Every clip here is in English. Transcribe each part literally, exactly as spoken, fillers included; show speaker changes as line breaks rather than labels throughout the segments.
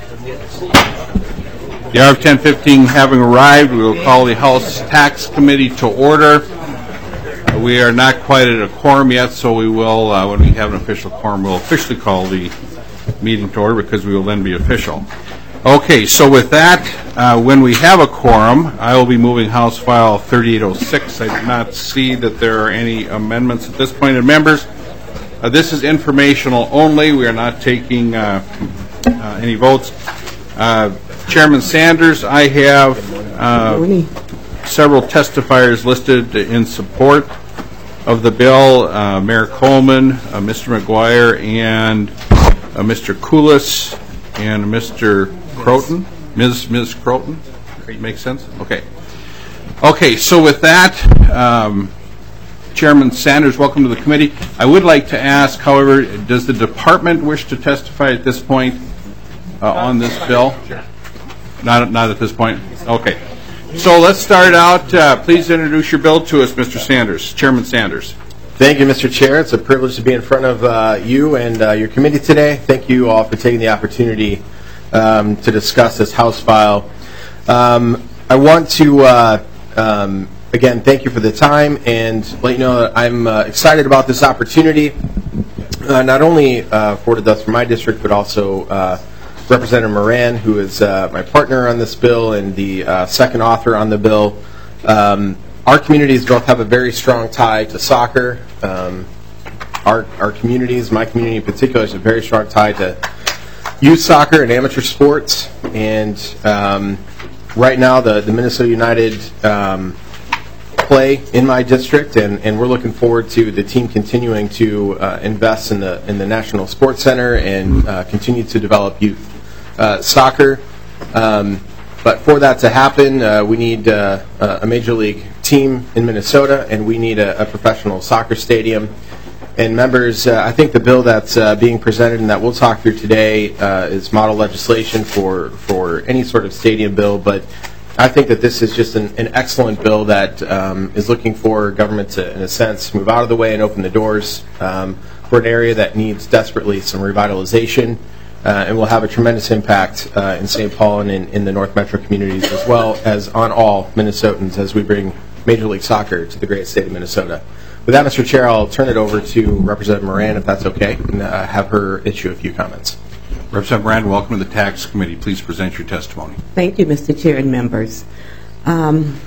The hour of ten fifteen having arrived, we will call the House Tax Committee to order. Uh, we are not quite at a quorum yet, so we will, uh, when we have an official quorum, we'll officially call the meeting to order because we will then be official. Okay, so with that, uh, when we have a quorum, I will be moving House File thirty-eight oh six. I do not see that there are any amendments at this point. And members, uh, this is informational only. We are not taking uh, uh, any votes. Uh, Chairman Sanders, I have uh, several testifiers listed in support of the bill. Uh, Mayor Coleman, uh, Mister McGuire, and uh, Mister Koulis, and Mister Croton, Miz Miz Croton. Makes sense? Okay. Okay, so with that, um, Chairman Sanders, welcome to the committee. I would like to ask, however, does the department wish to testify at this point uh, on this bill? Sure. Not, not at this point? Okay. So let's start out. Uh, please introduce your bill to us, Mister Sanders. Chairman Sanders.
Thank you, Mister Chair. It's a privilege to be in front of uh, you and uh, your committee today. Thank you all for taking the opportunity um, to discuss this House file. Um, I want to, uh, um, again, thank you for the time and let you know that I'm uh, excited about this opportunity, uh, not only uh, afforded us for my district, but also uh, Representative Moran, who is uh, my partner on this bill and the uh, second author on the bill. Um, our communities both have a very strong tie to soccer. Um, our, our communities, my community in particular, has a very strong tie to youth soccer and amateur sports. And um, right now, the, the Minnesota United um, play in my district, and, and we're looking forward to the team continuing to uh, invest in the in the National Sports Center and uh, continue to develop youth uh, soccer. Um, but for that to happen, uh, we need uh, a major league team in Minnesota, and we need a, a professional soccer stadium. And members, uh, I think the bill that's uh, being presented and that we'll talk through today uh, is model legislation for for any sort of stadium bill, but I think that this is just an, an excellent bill that um, is looking for government to, in a sense, move out of the way and open the doors um, for an area that needs desperately some revitalization, uh, and will have a tremendous impact uh, in Saint Paul and in, in the North Metro communities, as well as on all Minnesotans as we bring Major League Soccer to the great state of Minnesota. With that, Mister Chair, I'll turn it over to Representative Moran, if that's okay, and uh, have her issue a few comments.
Representative Moran, welcome to the Tax Committee. Please present your testimony.
Thank you, Mister Chair and members. Um,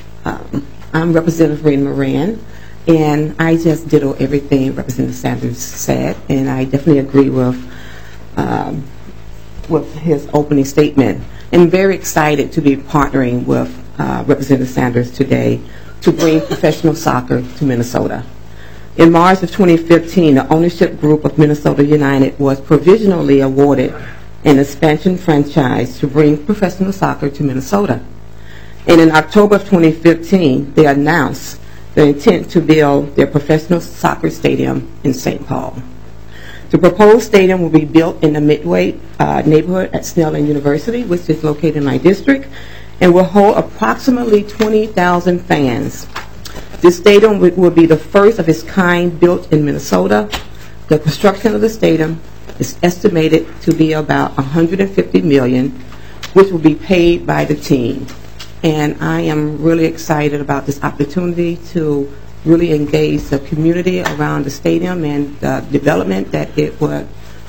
um, I'm Representative Rena Moran, and I just ditto everything Representative Sanders said, and I definitely agree with um, with his opening statement. I'm very excited to be partnering with uh, Representative Sanders today to bring professional soccer to Minnesota. In March of twenty fifteen, the ownership group of Minnesota United was provisionally awarded an expansion franchise to bring professional soccer to Minnesota. And in October of twenty fifteen, they announced their intent to build their professional soccer stadium in Saint Paul. The proposed stadium will be built in the Midway uh, neighborhood at Snelling University, which is located in my district, and will hold approximately twenty thousand fans. This stadium will be the first of its kind built in Minnesota. The construction of the stadium is estimated to be about one hundred fifty million dollars, which will be paid by the team. And I am really excited about this opportunity to really engage the community around the stadium and the development that it would,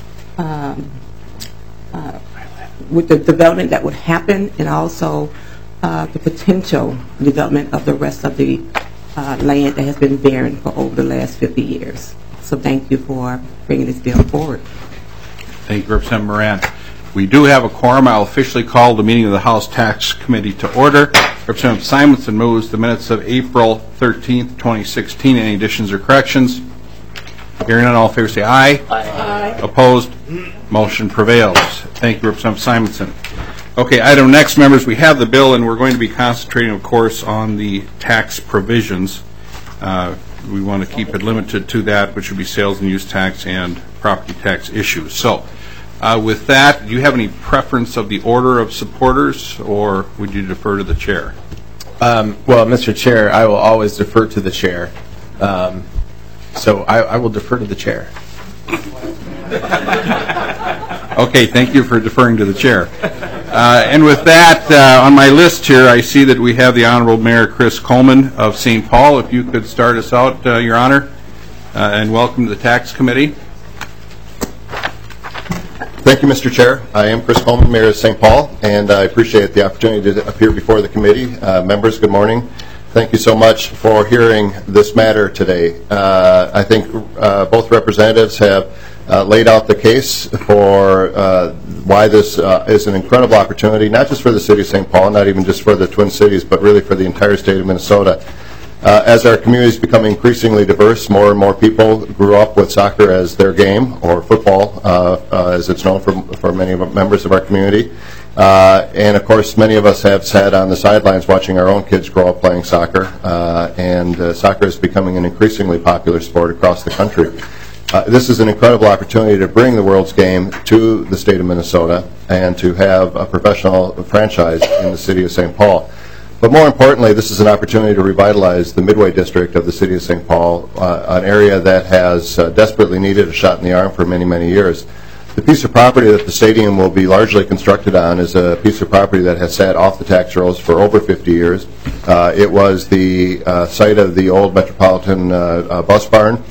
um, uh, with the development that would happen, and also uh, the potential development of the rest of the Uh, land that has been barren for over the last fifty years. So thank you for bringing this bill forward.
Thank you, Representative Moran. We do have a quorum. I'll officially call the meeting of the House Tax Committee to order. Representative Simonson moves the minutes of April thirteenth, twenty sixteen. Any additions or corrections? Hearing none, all in favor say aye. Aye. Aye. Opposed? Motion prevails. Thank you, Representative Simonson. Okay, item next, members, we have the bill, and we're going to be concentrating, of course, on the tax provisions. Uh, we want to keep it limited to that, which would be sales and use tax and property tax issues. So, uh, with that, do you have any preference of the order of supporters, or would you defer to the chair?
Um, well, Mister Chair, I will always defer to the chair. Um, so I, I will defer to the chair.
Okay, thank you for deferring to the chair. Uh, and with that, uh, on my list here, I see that we have the Honorable Mayor Chris Coleman of Saint Paul. If you could start us out, uh, Your Honor, uh, and welcome to the Tax Committee.
Thank you, Mister Chair. I am Chris Coleman, Mayor of Saint Paul, and I appreciate the opportunity to appear before the committee. Uh, members, good morning. Thank you so much for hearing this matter today. Uh, I think uh, both representatives have uh, laid out the case for uh, why this uh, is an incredible opportunity, not just for the city of Saint Paul, not even just for the Twin Cities, but really for the entire state of Minnesota. Uh, as our communities become increasingly diverse, more and more people grew up with soccer as their game, or football, uh, uh, as it's known for, for many of our members of our community. Uh, and of course, many of us have sat on the sidelines watching our own kids grow up playing soccer, uh, and uh, soccer is becoming an increasingly popular sport across the country. Uh, this is an incredible opportunity to bring the world's game to the state of Minnesota and to have a professional franchise in the city of Saint Paul. But more importantly, this is an opportunity to revitalize the Midway District of the city of Saint Paul, uh, an area that has uh, desperately needed a shot in the arm for many, many years. The piece of property that the stadium will be largely constructed on is a piece of property that has sat off the tax rolls for over fifty years. Uh, it was the uh, site of the old Metropolitan uh, uh, bus barn,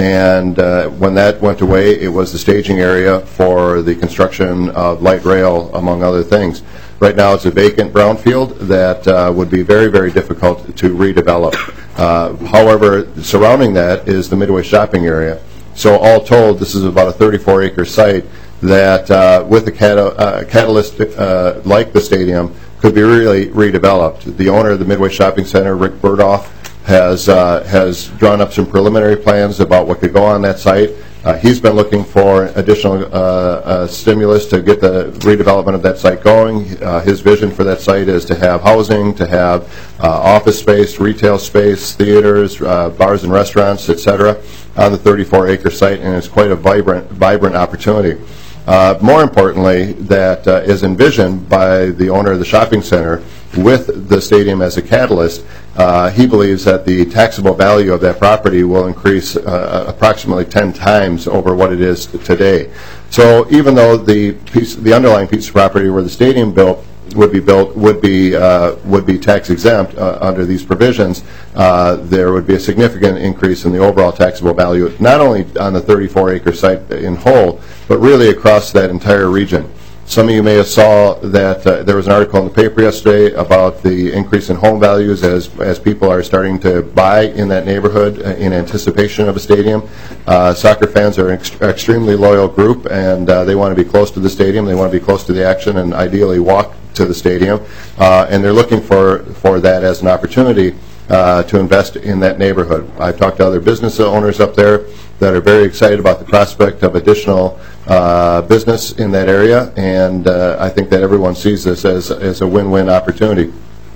and uh, when that went away, it was the staging area for the construction of light rail, among other things. Right now, it's a vacant brownfield that uh, would be very, very difficult to redevelop. Uh, however, surrounding that is the Midway shopping area. So all told, this is about a thirty-four acre site that, uh, with a cat uh, catalyst uh, like the stadium, could be really redeveloped. The owner of the Midway Shopping Center, Rick Burdoff, has uh, has drawn up some preliminary plans about what could go on that site. Uh, he's been looking for additional uh, uh, stimulus to get the redevelopment of that site going. Uh, his vision for that site is to have housing, to have uh, office space, retail space, theaters, uh, bars and restaurants, et cetera, on the thirty-four acre site, and it's quite a vibrant, vibrant opportunity. Uh, more importantly, that uh, is envisioned by the owner of the shopping center with the stadium as a catalyst. Uh, he believes that the taxable value of that property will increase uh, approximately ten times over what it is today. So even though the piece, the underlying piece of property where the stadium built would be built would be uh, would be tax exempt uh, under these provisions, uh, there would be a significant increase in the overall taxable value, not only on the thirty-four acre site in whole, but really across that entire region. Some of you may have saw that uh, there was an article in the paper yesterday about the increase in home values as as people are starting to buy in that neighborhood in anticipation of a stadium. Uh, soccer fans are an ex extremely loyal group, and uh, they want to be close to the stadium. They want to be close to the action and ideally walk to the stadium. Uh, and they're looking for, for that as an opportunity uh, to invest in that neighborhood. I've talked to other business owners up there that are very excited about the prospect of additional uh, business in that area, and uh, I think that everyone sees this as, as a win-win opportunity.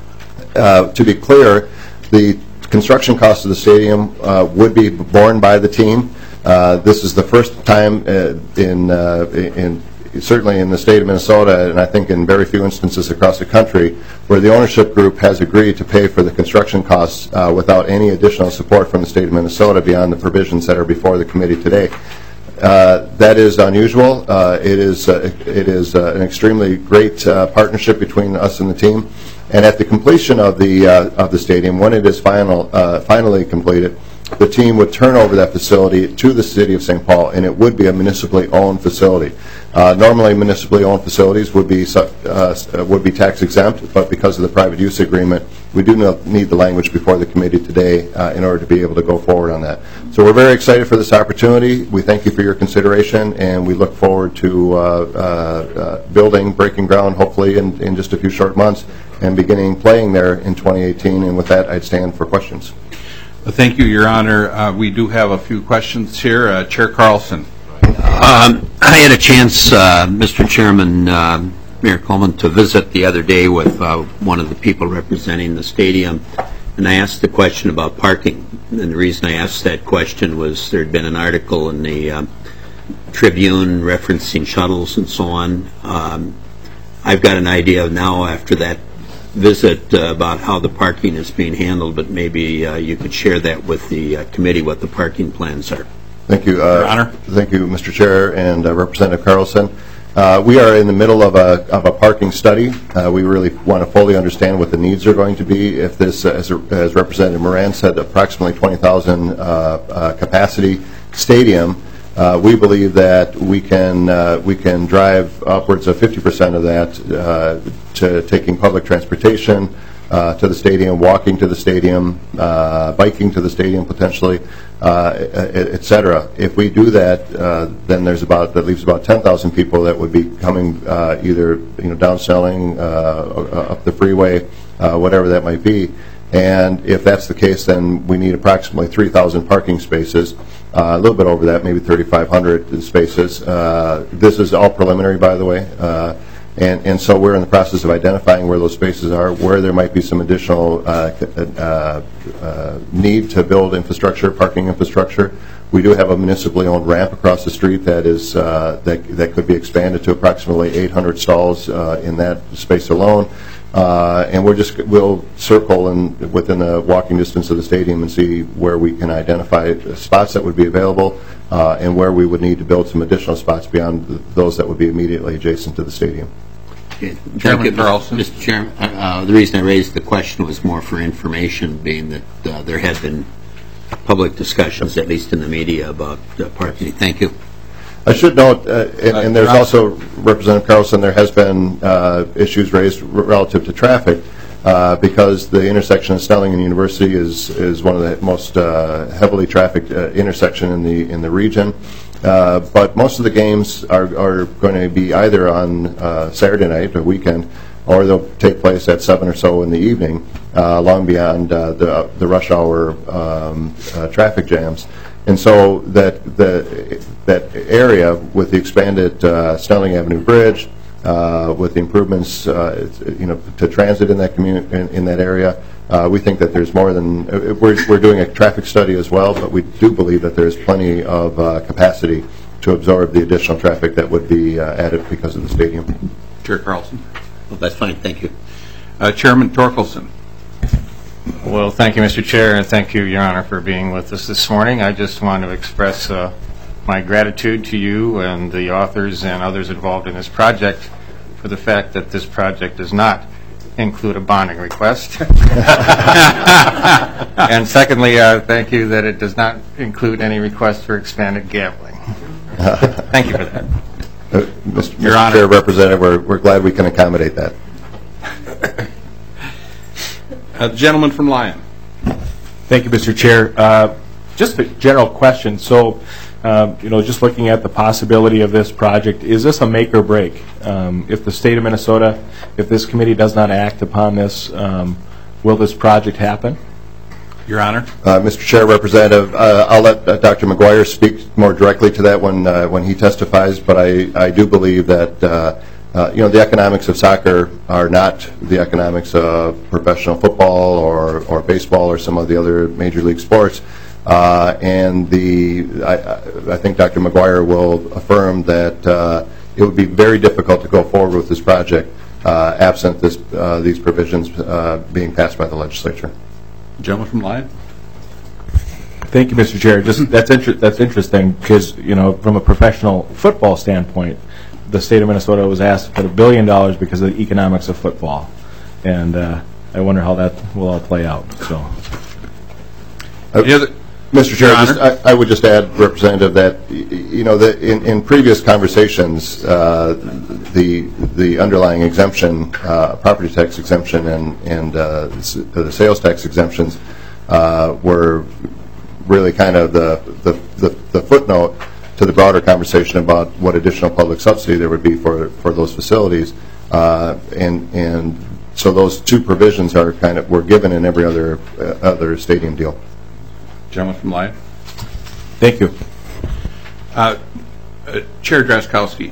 Uh, to be clear, the construction costs of the stadium uh, would be borne by the team. Uh, this is the first time uh, in, uh, in certainly in the state of Minnesota, and I think in very few instances across the country, where the ownership group has agreed to pay for the construction costs uh, without any additional support from the state of Minnesota beyond the provisions that are before the committee today. Uh, that is unusual. Uh, it is uh, it is uh, an extremely great uh, partnership between us and the team. And at the completion of the uh, of the stadium, when it is final uh, finally completed, the team would turn over that facility to the city of Saint Paul, and it would be a municipally owned facility. Uh, normally, municipally owned facilities would be uh, would be tax exempt, but because of the private use agreement, we do not need the language before the committee today uh, in order to be able to go forward on that. So we're very excited for this opportunity. We thank you for your consideration, and we look forward to uh, uh, uh, building, breaking ground, hopefully in, in just a few short months, and beginning playing there in twenty eighteen. And with that, I'd stand for questions.
Well, thank you, Your Honor. Uh, we do have a few questions here. Uh, Chair Carlson.
Um, I had a chance, uh, Mister Chairman, uh, Mayor Coleman, to visit the other day with uh, one of the people representing the stadium, and I asked the question about parking. And the reason I asked that question was there had been an article in the uh, Tribune referencing shuttles and so on. Um, I've got an idea now after that visit uh, about how the parking is being handled, but maybe uh, you could share that with the uh, committee, what the parking plans are.
Thank you, uh,
Your Honor.
Thank you, Mister Chair and uh, Representative Carlson. Uh, we are in the middle of a, of a parking study. Uh, we really want to fully understand what the needs are going to be. If this, uh, as, as Representative Moran said, approximately twenty thousand uh, uh, capacity stadium, uh, we believe that we can uh, we can drive upwards of fifty percent of that uh, to taking public transportation uh, to the stadium, walking to the stadium, uh, biking to the stadium potentially, uh, et cetera. If we do that, uh, then there's about that leaves about ten thousand people that would be coming uh, either you know down Snelling, uh, up the freeway, uh, whatever that might be. And if that's the case, then we need approximately three thousand parking spaces, uh, a little bit over that, maybe thirty-five hundred spaces. Uh, this is all preliminary, by the way. Uh, And, and so we're in the process of identifying where those spaces are, where there might be some additional uh, uh, uh, need to build infrastructure, parking infrastructure. We do have a municipally owned ramp across the street that is uh, that that could be expanded to approximately eight hundred stalls uh, in that space alone. Uh, and we're just we'll circle in within the walking distance of the stadium and see where we can identify spots that would be available uh, and where we would need to build some additional spots beyond those that would be immediately adjacent to the stadium.
Okay.
Chairman
Thank you,
Carlson.
Mister Chairman, uh, uh, the reason I raised the question was more for information, being that uh, there had been public discussions, at least in the media, about uh, parking. Thank you.
I should note, uh, and, and there's also, Representative Carlson, there has been uh, issues raised r relative to traffic uh, because the intersection of Snelling and University is is one of the most uh, heavily trafficked uh, intersection in the in the region. Uh, but most of the games are, are going to be either on uh, Saturday night or weekend, or they'll take place at seven or so in the evening, uh, long beyond uh, the the rush hour um, uh, traffic jams. And so that the that area with the expanded uh, Snelling Avenue Bridge, uh, with the improvements, uh, you know, to transit in that community in, in that area, uh, we think that there's more than uh, we're we're doing a traffic study as well, but we do believe that there's plenty of uh, capacity to absorb the additional traffic that would be uh, added because of the stadium.
Chair Carlson.
Well, that's fine. Thank you.
Uh, Chairman Torkelson.
Well, thank you, Mister Chair, and thank you, Your Honor, for being with us this morning. I just want to express uh, my gratitude to you and the authors and others involved in this project for the fact that this project does not include a bonding request. And secondly, uh, thank you that it does not include any request for expanded gambling. Thank you for that.
Uh, Mister
Your
Mister
Honor.
Chair, Representative, we're, we're glad we can accommodate that.
Uh, the gentleman from Lyon.
Thank you, Mister Chair. Uh, just a general question. So, um, you know, just looking at the possibility of this project, is this a make or break? Um, if the state of Minnesota, if this committee does not act upon this, um, will this project happen?
Your Honor.
Uh, Mister Chair, Representative, uh, I'll let uh, Doctor McGuire speak more directly to that when uh, when he testifies, but I, I do believe that uh, uh, you know the economics of soccer are not the economics of professional football or, or baseball or some of the other major league sports. Uh, and the I, I think Doctor McGuire will affirm that uh, it would be very difficult to go forward with this project uh, absent this uh, these provisions uh, being passed by the legislature.
Gentleman from Lyon.
Thank you, Mister Chair. Just that's inter that's interesting because, you know, from a professional football standpoint, the state of Minnesota was asked to put a billion dollars because of the economics of football, and uh, I wonder how that will all play out. So,
Uh, Mister Chair,
Your
just, I, I would just add, Representative, that y- you know that in, in previous conversations, uh, the the underlying exemption, uh, property tax exemption, and and uh, the sales tax exemptions uh, were really kind of the, the the the footnote to the broader conversation about what additional public subsidy there would be for for those facilities, uh, and and so those two provisions are kind of were given in every other uh, other stadium deal.
Gentleman from Lyon.
thank you.
Uh, uh, Chair Drazkowski.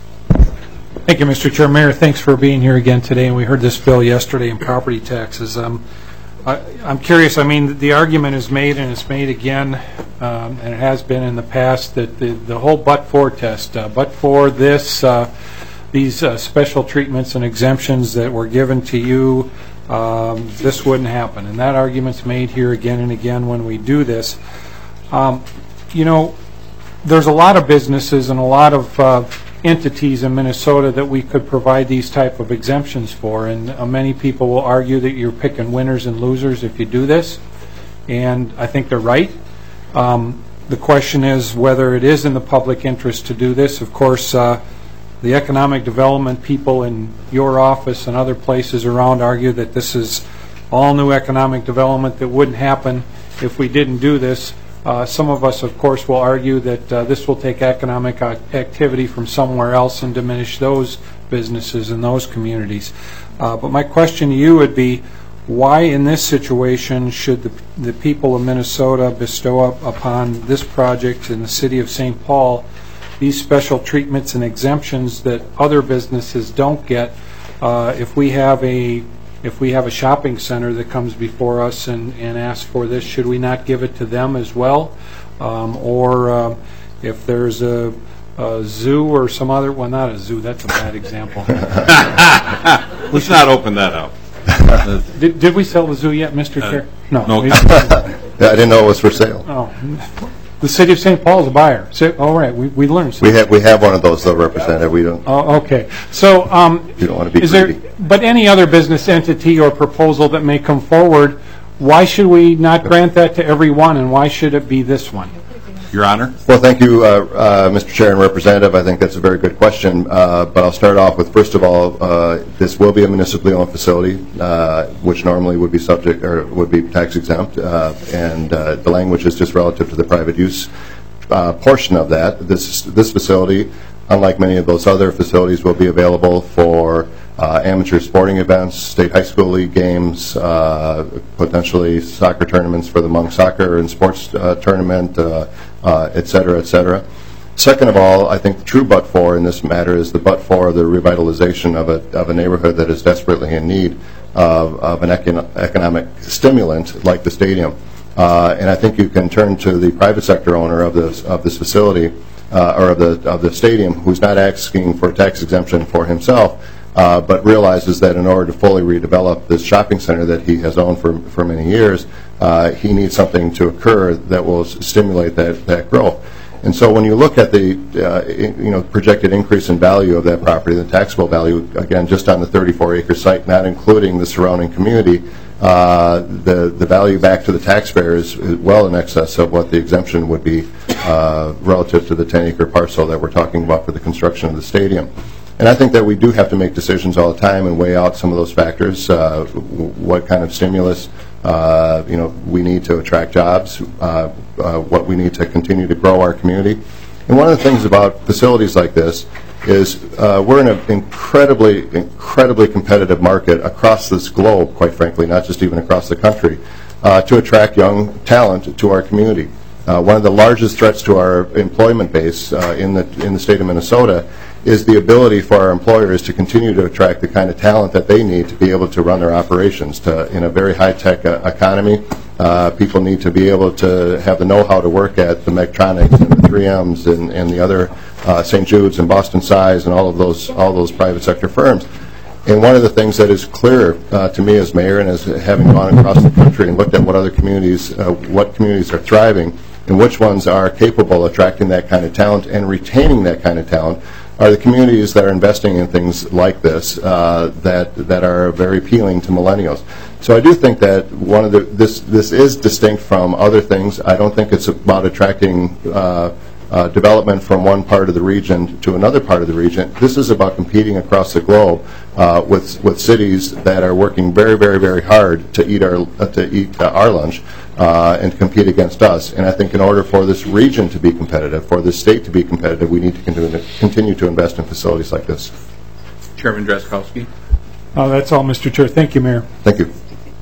Thank you, Mister Chair. Mayor, thanks for being here again today. And we heard this bill yesterday in property taxes. Um, I, I'm curious. I mean, the argument is made, and it's made again, um, and it has been in the past, that the, the whole but-for test, uh, but for this, uh, these uh, special treatments and exemptions that were given to you, um, this wouldn't happen. And that argument's made here again and again when we do this. Um, you know, there's a lot of businesses and a lot of uh, entities in Minnesota that we could provide these type of exemptions for. And uh, many people will argue that you're picking winners and losers if you do this. And I think they're right. Um, the question is whether it is in the public interest to do this. Of course, uh, the economic development people in your office and other places around argue that this is all new economic development that wouldn't happen if we didn't do this. Uh, some of us, of course, will argue that uh, this will take economic activity from somewhere else and diminish those businesses and those communities. Uh, but my question to you would be, why in this situation should the, the people of Minnesota bestow up upon this project in the city of Saint Paul these special treatments and exemptions that other businesses don't get? Uh, if we have a If we have a shopping center that comes before us and, and asks for this, should we not give it to them as well? Um, or uh, if there's a, a zoo or some other, well, not a zoo, that's a bad example.
Let's not open that up.
did, did we sell the zoo yet, Mister Uh, Chair? No.
no.
we-
Yeah, I didn't know it was for sale.
oh. The city of Saint Paul is a buyer. So, all right, we, we learned something.
We have, we have one of those, though, Representative. We don't,
Oh, okay. So, um,
you don't want to be
is there,
greedy.
but any other business entity or proposal that may come forward, why should we not grant that to everyone, and why should it be this one?
Your Honor?
Well, thank you, uh, uh, Mister Chair and Representative. I think that's a very good question. Uh, but I'll start off with, first of all, uh, this will be a municipally owned facility, uh, which normally would be subject or would be tax exempt, uh, and uh, the language is just relative to the private use uh, portion of that. This this facility, unlike many of those other facilities, will be available for uh, amateur sporting events, state high school league games, uh, potentially soccer tournaments for the Hmong Soccer and Sports uh, Tournament, uh, uh, et cetera, et cetera. Second of all, I think the true but-for in this matter is the but-for of the revitalization of a, of a neighborhood that is desperately in need of, of an econ economic stimulant like the stadium. Uh, and I think you can turn to the private sector owner of this, of this facility, uh, or of the, of the stadium, who's not asking for tax exemption for himself, Uh, but realizes that in order to fully redevelop this shopping center that he has owned for, for many years, uh, he needs something to occur that will s stimulate that, that growth. And so when you look at the uh, in, you know, projected increase in value of that property, the taxable value, again, just on the thirty-four acre site, not including the surrounding community, uh, the, the value back to the taxpayer is, is well in excess of what the exemption would be uh, relative to the ten acre parcel that we're talking about for the construction of the stadium. And I think that we do have to make decisions all the time and weigh out some of those factors, uh, what kind of stimulus uh, you know, we need to attract jobs, uh, uh, what we need to continue to grow our community. And one of the things about facilities like this is uh, we're in an incredibly, incredibly competitive market across this globe, quite frankly, not just even across the country, uh, to attract young talent to our community. Uh, one of the largest threats to our employment base uh, in the in the state of Minnesota is the ability for our employers to continue to attract the kind of talent that they need to be able to run their operations. To, in a very high-tech uh, economy, uh, people need to be able to have the know-how to work at the Medtronics and the three M's and, and the other uh, Saint Jude's and Boston Size and all of those all those private sector firms. And one of the things that is clear uh, to me as mayor and as having gone across the country and looked at what other communities, uh, what communities are thriving and which ones are capable of attracting that kind of talent and retaining that kind of talent, are the communities that are investing in things like this uh, that that are very appealing to millennials. So I do think that one of the this this is distinct from other things. I don't think it's about attracting uh, uh, development from one part of the region to another part of the region. This is about competing across the globe uh, with with cities that are working very very very hard to eat our uh, to eat uh, our lunch. Uh, and compete against us. And I think in order for this region to be competitive, for this state to be competitive, we need to continue to, continue to invest in facilities like this.
Chairman Drazkowski.
Uh, that's all, Mister Chair. Thank you, Mayor.
Thank you.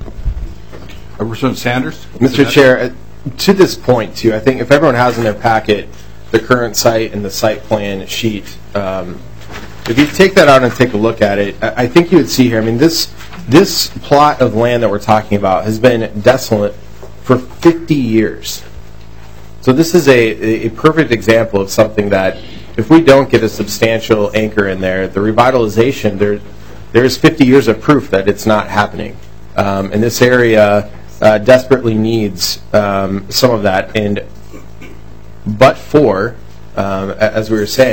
Representative Sanders.
Mister Chair, uh, to this point, too, I think if everyone has in their packet the current site and the site plan sheet, um, if you take that out and take a look at it, I, I think you would see here, I mean, this, this plot of land that we're talking about has been desolate for fifty years. So this is a, a perfect example of something that if we don't get a substantial anchor in there, the revitalization, there, there's fifty years of proof that it's not happening. Um, and this area uh, desperately needs um, some of that. And but for, um, as we were saying,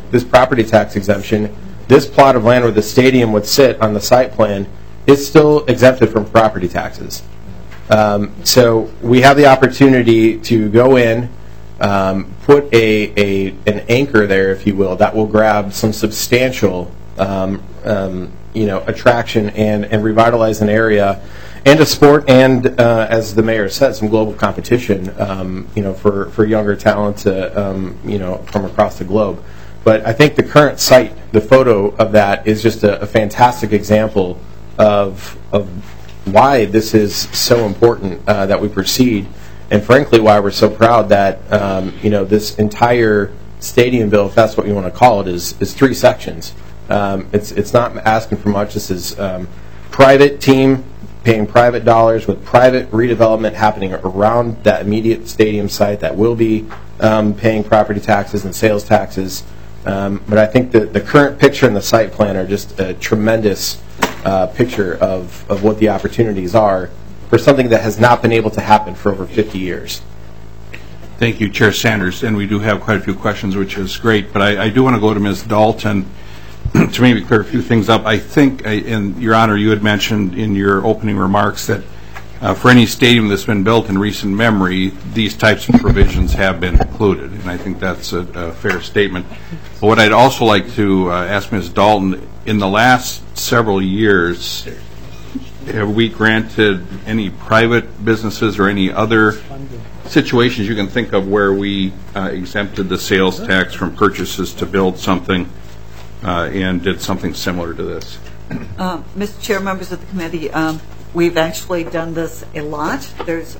this property tax exemption, this plot of land where the stadium would sit on the site plan is still exempted from property taxes. Um, so we have the opportunity to go in, um, put a, a an anchor there, if you will, that will grab some substantial um, um, you know, attraction and, and revitalize an area and a sport and, uh, as the mayor said, some global competition, um, you know, for, for younger talent, to, um, you know, from across the globe. But I think the current site, the photo of that, is just a, a fantastic example of of why this is so important uh, that we proceed, and frankly, why we're so proud that um, you know, this entire stadium bill, if that's what you want to call it, is is three sections. Um, it's it's not asking for much. This is um, private team paying private dollars with private redevelopment happening around that immediate stadium site that will be um, paying property taxes and sales taxes. Um, but I think the, the current picture and the site plan are just a tremendous uh, picture of, of what the opportunities are for something that has not been able to happen for over fifty years.
Thank you, Chair Sanders. And we do have quite a few questions, which is great. But I, I do want to go to Miz Dalton to maybe clear a few things up. I think, I, in Your Honor, you had mentioned in your opening remarks that uh, for any stadium that's been built in recent memory, these types of provisions have been included. And I think that's a, a fair statement. But what I'd also like to uh, ask Miz Dalton, in the last several years, have we granted any private businesses or any other situations you can think of where we uh, exempted the sales tax from purchases to build something uh, and did something similar to this?
Uh, Mister Chair, members of the committee, um, we've actually done this a lot. There's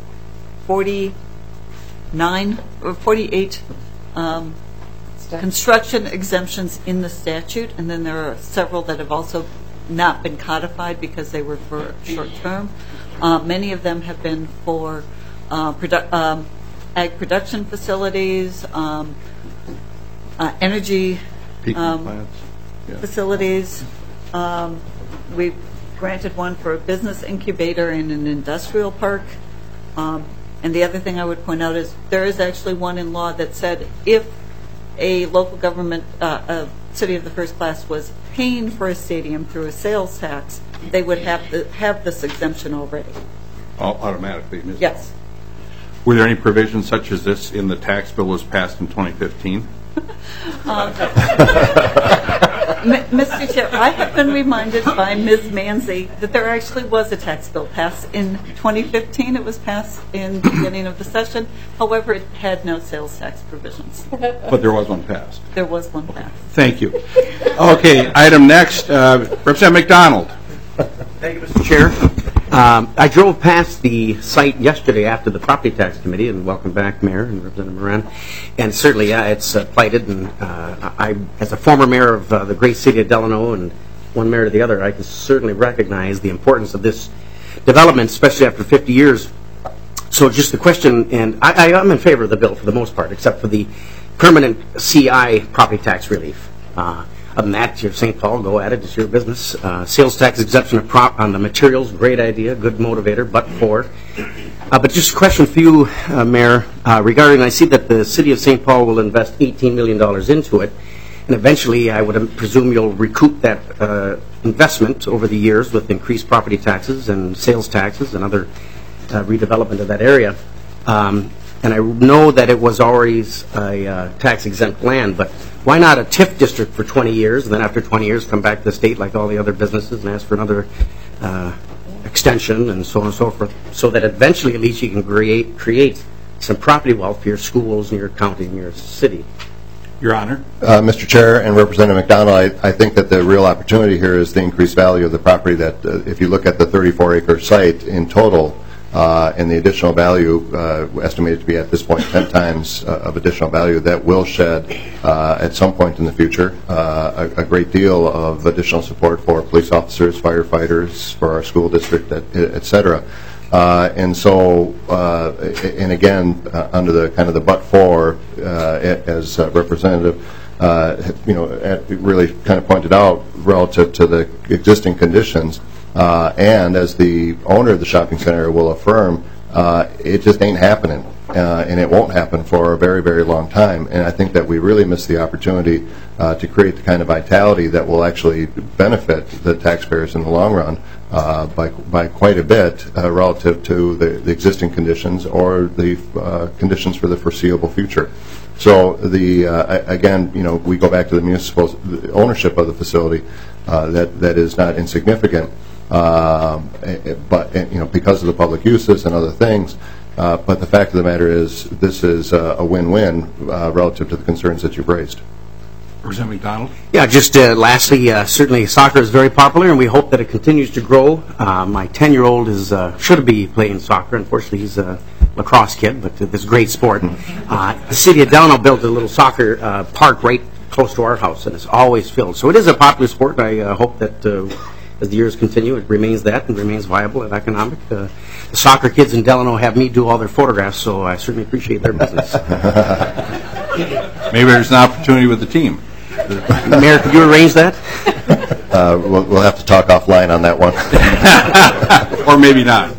forty-nine or forty-eight um, construction exemptions in the statute, and then there are several that have also not been codified because they were for short term. Uh, many of them have been for uh, produ- um, ag production facilities, um, uh, energy um,
plants. Yeah.
facilities. Um, we've granted one for a business incubator in an industrial park. Um, and the other thing I would point out is there is actually one in law that said if a local government, uh, a city of the first class, was paying for a stadium through a sales tax, they would have to have this exemption already.
All automatically? Miz
Yes.
Were there any provisions such as this in the tax bill was passed in twenty fifteen?
Um, Mister Chair, I have been reminded by Miz Manzi that there actually was a tax bill passed in twenty fifteen. It was passed in the beginning of the session. However, it had no sales tax provisions.
But there was one passed.
There was one passed.
Thank you. Okay, item next, uh, Representative McDonald.
Thank you, Mister Chair. Um, I drove past the site yesterday after the Property Tax Committee, and welcome back, Mayor and Representative Moran. And certainly, yeah, it's uh, blighted. And uh, I, as a former mayor of uh, the great city of Delano and one mayor to the other, I can certainly recognize the importance of this development, especially after fifty years. So just the question, and I, I am in favor of the bill for the most part, except for the permanent C I property tax relief. Uh, Other than that, you're Saint Paul, go at it, it's your business. Uh, sales tax exemption of prop on the materials, great idea, good motivator, but for. Uh, but just a question for you, uh, Mayor, uh, regarding, I see that the city of Saint Paul will invest eighteen million dollars into it, and eventually I would presume you'll recoup that uh, investment over the years with increased property taxes and sales taxes and other uh, redevelopment of that area. Um, and I know that it was always a uh, tax-exempt land, but why not a T I F district for twenty years, and then after twenty years come back to the state like all the other businesses and ask for another uh, extension and so on and so forth, so that eventually at least you can create create some property wealth for your schools and your county and your city?
Your Honor.
Uh, Mister Chair and Representative McDonald, I, I think that the real opportunity here is the increased value of the property that, uh, if you look at the thirty-four acre site in total, Uh, and the additional value uh, estimated to be at this point ten times uh, of additional value that will shed uh, at some point in the future uh, a, a great deal of additional support for police officers, firefighters, for our school district, et, et cetera. Uh, and so, uh, and again, uh, under the kind of the but for, uh, as uh, Representative, uh, you know, really kind of pointed out relative to the existing conditions. Uh, and as the owner of the shopping center will affirm, uh, it just ain't happening uh, and it won't happen for a very, very long time. And I think that we really miss the opportunity uh, to create the kind of vitality that will actually benefit the taxpayers in the long run uh, by by quite a bit uh, relative to the, the existing conditions or the uh, conditions for the foreseeable future. So the uh, again, you know, we go back to the municipal ownership of the facility. Uh, that that is not insignificant, uh, but you know, because of the public uses and other things. Uh, but the fact of the matter is, this is uh, a win-win uh, relative to the concerns that you've raised.
Representative McDonald?
Yeah, just uh, lastly, uh, certainly soccer is very popular, and we hope that it continues to grow. Uh, my ten-year-old is uh, should be playing soccer. Unfortunately, he's a lacrosse kid, but it's a great sport. Uh, the city of Delano built a little soccer uh, park right close to our house, and it's always filled. So it is a popular sport. I uh, hope that uh, as the years continue, it remains that and remains viable and economic. Uh, the soccer kids in Delano have me do all their photographs, so I certainly appreciate their business.
Maybe there's an opportunity with the team.
Mayor, could you arrange that?
Uh, we'll, we'll have to talk offline on that one.
Or maybe not.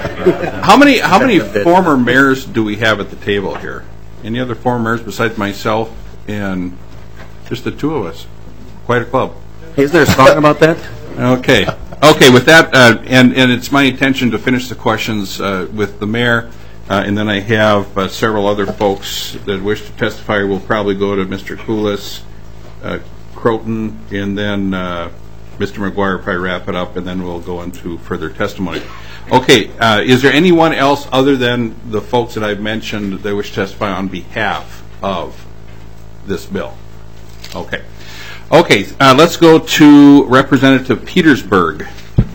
How many how many former mayors do we have at the table here? Any other former mayors besides myself and just the two of us? Quite a club.
Hey, isn't there a song about that?
Okay. Okay, with that, uh, and, and it's my intention to finish the questions uh, with the mayor, uh, and then I have uh, several other folks that wish to testify. We'll probably go to Mister Koulis, uh, Croton, and then uh, Mister McGuire will probably wrap it up, and then we'll go into further testimony. Okay, uh, is there anyone else other than the folks that I've mentioned that wish to testify on behalf of this bill? Okay. Okay, uh, let's go to Representative Petersburg.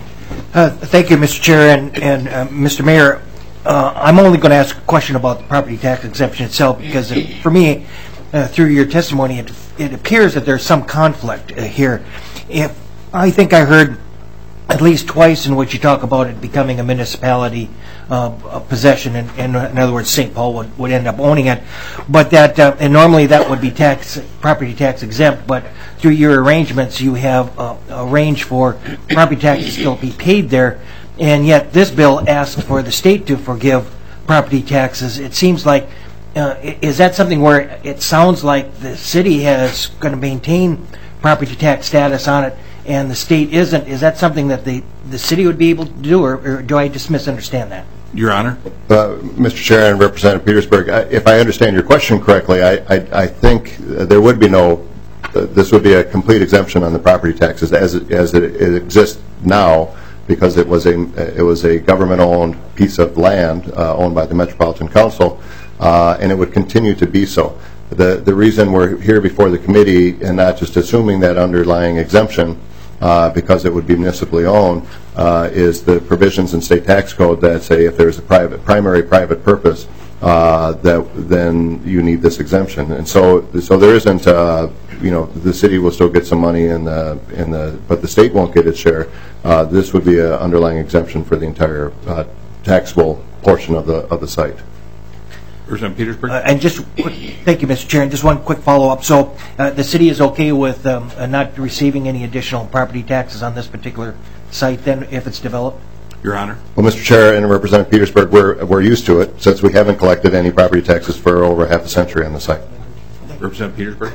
Uh, thank you, Mister Chair, and, and uh, Mister Mayor. Uh, I'm only going to ask a question about the property tax exemption itself, because it, for me, uh, through your testimony, it, it appears that there's some conflict uh, here. If I think I heard at least twice in which you talk about it becoming a municipality uh, a possession, and, and in other words, Saint Paul would, would end up owning it, but that uh, and normally that would be tax property tax exempt, but through your arrangements you have uh, arranged for property tax to still be paid there, and yet this bill asks for the state to forgive property taxes. It seems like uh, is that something where it sounds like the city has going to maintain property tax status on it, and the state isn't? Is that something that the, the city would be able to do, or, or do I just misunderstand that?
Your Honor.
Uh, Mister Chair and Representative Petersburg, I, if I understand your question correctly, I, I, I think there would be no, uh, this would be a complete exemption on the property taxes as it, as it, it exists now, because it was a it was a government-owned piece of land uh, owned by the Metropolitan Council, uh, and it would continue to be so. The the reason we're here before the committee and not just assuming that underlying exemption, Uh, because it would be municipally owned, uh, is the provisions in state tax code that say if there's a private, primary private purpose, uh, that then you need this exemption. And so, so there isn't, uh, you know, the city will still get some money in the, in the, but the state won't get its share. Uh, this would be an underlying exemption for the entire uh, taxable portion of the of the site.
Representative Petersburg.
Uh, and just, quick, thank you, Mister Chair. And just one quick follow-up. So, uh, the city is okay with um, uh, not receiving any additional property taxes on this particular site, then, if it's developed?
Your Honor.
Well, Mister Chair and Representative Petersburg, we're we're used to it since we haven't collected any property taxes for over half a century on the site.
Representative Petersburg.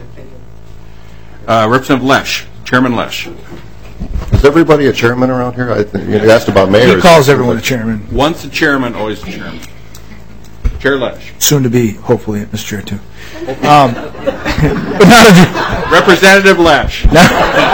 Uh, Representative Lesh, Chairman Lesh.
Is everybody a chairman around here? I think you asked about mayors.
He calls everyone a chairman.
Once a chairman, always a chairman. Chair Lesh.
Soon to be, hopefully, Mister Chair, too. Um, but not of,
Representative Lesh.
Not,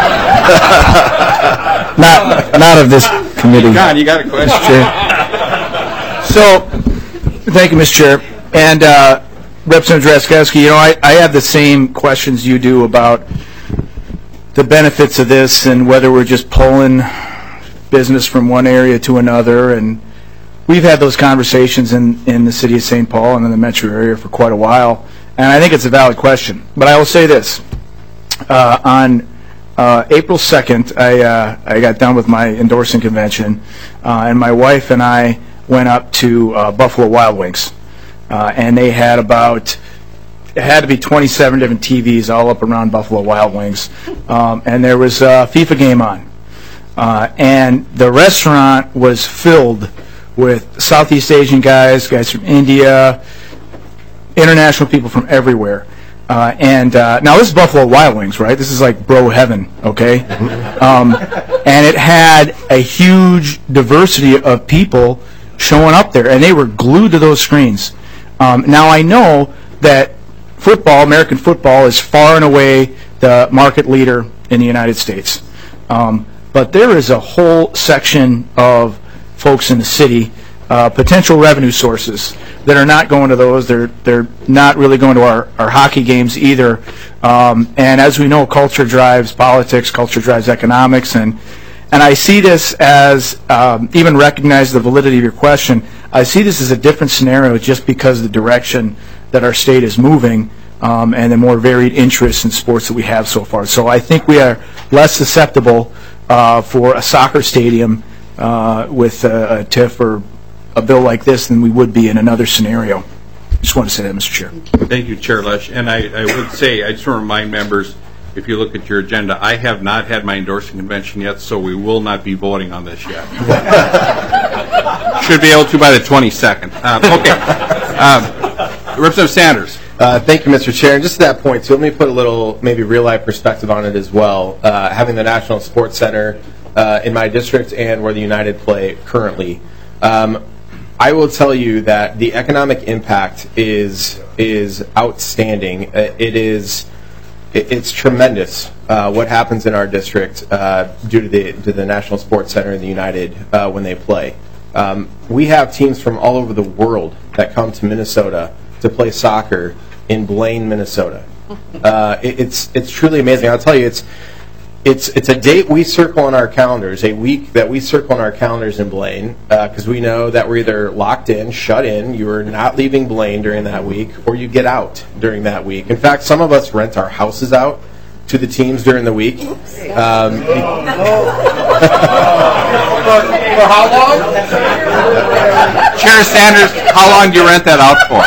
not, not of this committee.
God, you got a question.
Chair. So, thank you, Mister Chair. And uh, Representative Drazkowski, you know, I, I have the same questions you do about the benefits of this and whether we're just pulling business from one area to another. And we've had those conversations in, in the city of Saint Paul and in the metro area for quite a while, and I think it's a valid question. But I will say this. Uh, on uh, April second, I, uh, I got done with my endorsing convention, uh, and my wife and I went up to uh, Buffalo Wild Wings, uh, and they had about, it had to be twenty-seven different T Vs all up around Buffalo Wild Wings, um, and there was a FIFA game on. Uh, and the restaurant was filled with Southeast Asian guys, guys from India, international people from everywhere. Uh, and uh, now this is Buffalo Wild Wings, right? This is like bro heaven, okay? Um, and it had a huge diversity of people showing up there, and they were glued to those screens. Um, now I know that football, American football, is far and away the market leader in the United States. Um, but there is a whole section of folks in the city, uh, potential revenue sources, that are not going to those. They're they're not really going to our, our hockey games either. Um, and as we know, culture drives politics, culture drives economics, and and I see this as, um, even recognize the validity of your question, I see this as a different scenario just because of the direction that our state is moving, um, and the more varied interests in sports that we have so far. So I think we are less susceptible uh, for a soccer stadium uh, with a, a T I F or a bill like this than we would be in another scenario. Just want to say that, Mister Chair.
Thank you, Chair Lesh. And I, I would say, I just want to remind members, if you look at your agenda, I have not had my endorsing convention yet, so we will not be voting on this yet. Should be able to by the twenty-second. Um, okay. Um, Representative Sanders.
Uh, thank you, Mister Chair. And just to that point, too, let me put a little maybe real-life perspective on it as well. Uh, having the National Sports Center uh, in my district and where the United play currently, um, I will tell you that the economic impact is is outstanding. Uh, it is it, it's tremendous uh, what happens in our district uh, due to the to the National Sports Center and the United uh, when they play. Um, we have teams from all over the world that come to Minnesota to play soccer in Blaine, Minnesota. Uh, it, it's it's truly amazing. I'll tell you, it's. It's it's a date we circle on our calendars, a week that we circle on our calendars in Blaine, because uh, we know that we're either locked in, shut in, you are not leaving Blaine during that week, or you get out during that week. In fact, some of us rent our houses out to the teams during the week. Um,
for how long? Chair Sanders, how long do you rent that out for?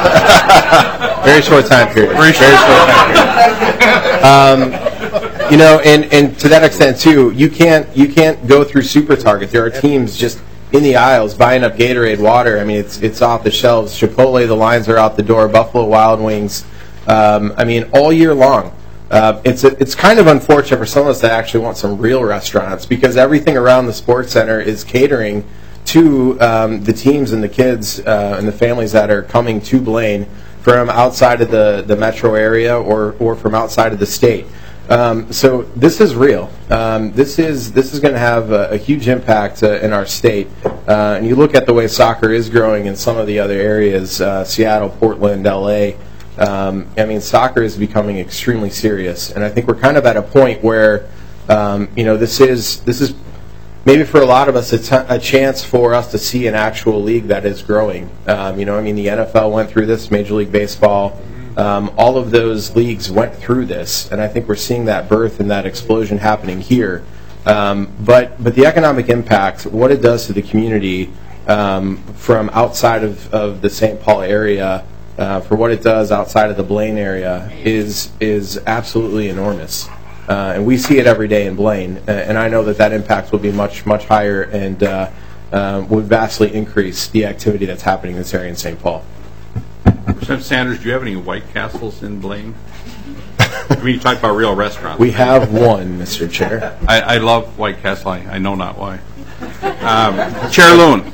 Very short time period.
Very short,
Very short time period. Um, You know, and, and to that extent too, you can't you can't go through Super Target. There are teams just in the aisles buying up Gatorade water. I mean, it's it's off the shelves. Chipotle, the lines are out the door. Buffalo Wild Wings. Um, I mean, all year long. Uh, it's a, it's kind of unfortunate for some of us that actually want some real restaurants, because everything around the sports center is catering to um, the teams and the kids uh, and the families that are coming to Blaine from outside of the, the metro area or or from outside of the state. Um, so this is real. Um, this is this is going to have a, a huge impact uh, in our state. Uh, and you look at the way soccer is growing in some of the other areas, uh, Seattle, Portland, L A. Um, I mean, soccer is becoming extremely serious, and I think we're kind of at a point where, um, you know, this is this is maybe for a lot of us a, t- a chance for us to see an actual league that is growing. Um, you know, I mean, the N F L went through this, Major League Baseball. Um, all of those leagues went through this, and I think we're seeing that birth and that explosion happening here. Um, but but the economic impact, what it does to the community um, from outside of, of the Saint Paul area, uh, for what it does outside of the Blaine area, is is absolutely enormous. Uh, and we see it every day in Blaine, and I know that that impact will be much, much higher and uh, uh, would vastly increase the activity that's happening in this area in Saint Paul.
Representative Sanders, do you have any White Castles in Blaine? I mean, you talk about real restaurants.
We have one, Mister Chair.
I, I love White Castle. I, I know not why. Um, Chair Loon.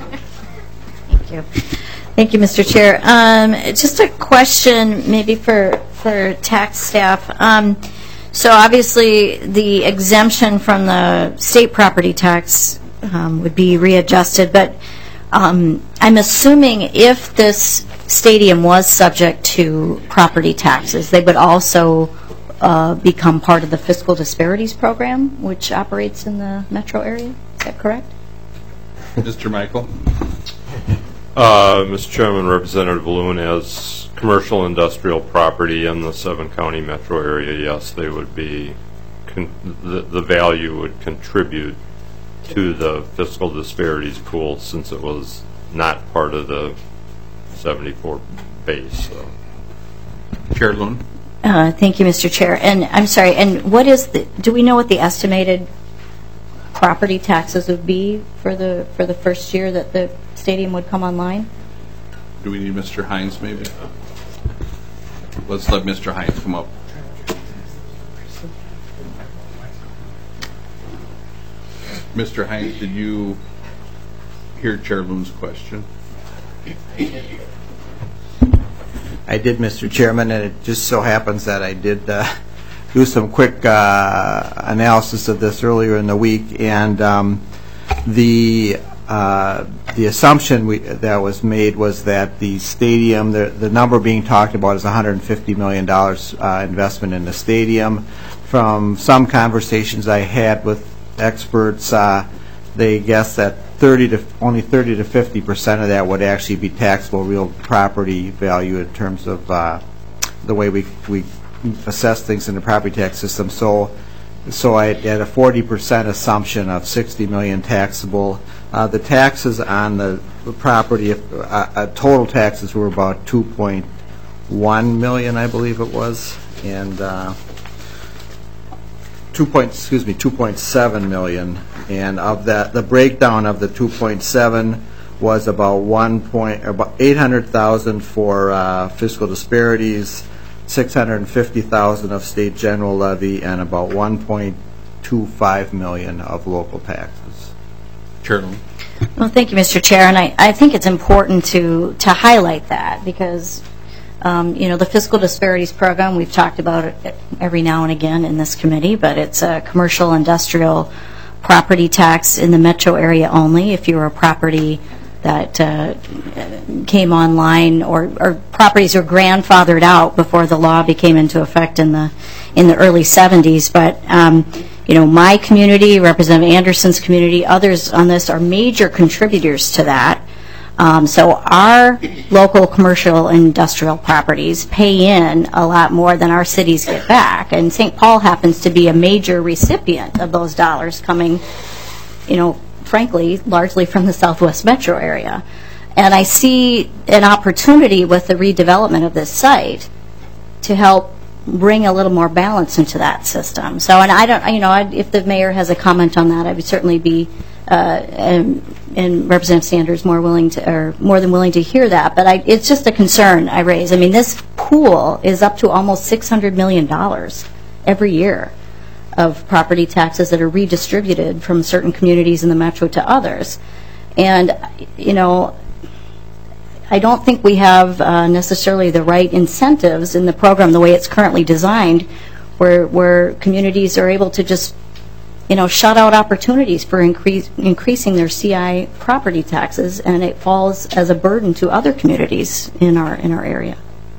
Thank you. Thank you, Mister Chair. Um, just a question maybe for, for tax staff. Um, so obviously the exemption from the state property tax um, would be readjusted, but um, I'm assuming if this stadium was subject to property taxes, they would also uh, become part of the fiscal disparities program, which operates in the metro area. Is that correct?
Mister Michael.
Uh, Mister Chairman, Representative Loon, as commercial industrial property in the seven-county metro area, yes, they would be, con- the, the value would contribute to the fiscal disparities pool since it was not part of the seventy-four base. So.
Chair Loon.
Uh, thank you, Mister Chair. And I'm sorry, and what is the, do we know what the estimated property taxes would be for the for the first year that the stadium would come online?
Do we need Mister Hines maybe? let's let Mister Hines come up. Mister Hines, did you hear Chair Loon's question?
I did, Mister Chairman, and it just so happens that I did uh, do some quick uh, analysis of this earlier in the week, and um, the uh, the assumption we, that was made was that the stadium, the, the number being talked about is one hundred fifty million dollars uh, investment in the stadium. From some conversations I had with experts, uh, they guess that thirty to only thirty to fifty percent of that would actually be taxable real property value in terms of uh, the way we we assess things in the property tax system. So, so I had a forty percent assumption of sixty million taxable. Uh, the taxes on the property, uh, uh, total taxes were about two point one million, I believe it was, and. Uh, Two point, excuse me, two point seven million, and of that, the breakdown of the two point seven was about one point, about eight hundred thousand for uh, fiscal disparities, six hundred fifty thousand of state general levy, and about one point two five million of local taxes.
Chairman.
Well, thank you, Mister Chair, and I, I think it's important to to highlight that because. Um, you know, the fiscal disparities program, we've talked about it every now and again in this committee, but it's a commercial industrial property tax in the metro area only. If you're a property that uh, came online or, or properties are grandfathered out before the law became into effect in the in the early seventies. But, um, you know, my community, Representative Anderson's community, others on this are major contributors to that. Um, so our local commercial and industrial properties pay in a lot more than our cities get back. And Saint Paul happens to be a major recipient of those dollars coming, you know, frankly, largely from the Southwest metro area. And I see an opportunity with the redevelopment of this site to help bring a little more balance into that system. So, and I don't, you know, I'd, if the mayor has a comment on that, I would certainly be Uh, and, and Representative Sanders more willing to, or more than willing to hear that. But I, it's just a concern I raise. I mean, this pool is up to almost six hundred million dollars every year of property taxes that are redistributed from certain communities in the metro to others. And, you know, I don't think we have uh, necessarily the right incentives in the program the way it's currently designed, where where communities are able to just you know, shut out opportunities for increase, increasing their C I property taxes, and it falls as a burden to other communities in our in our area.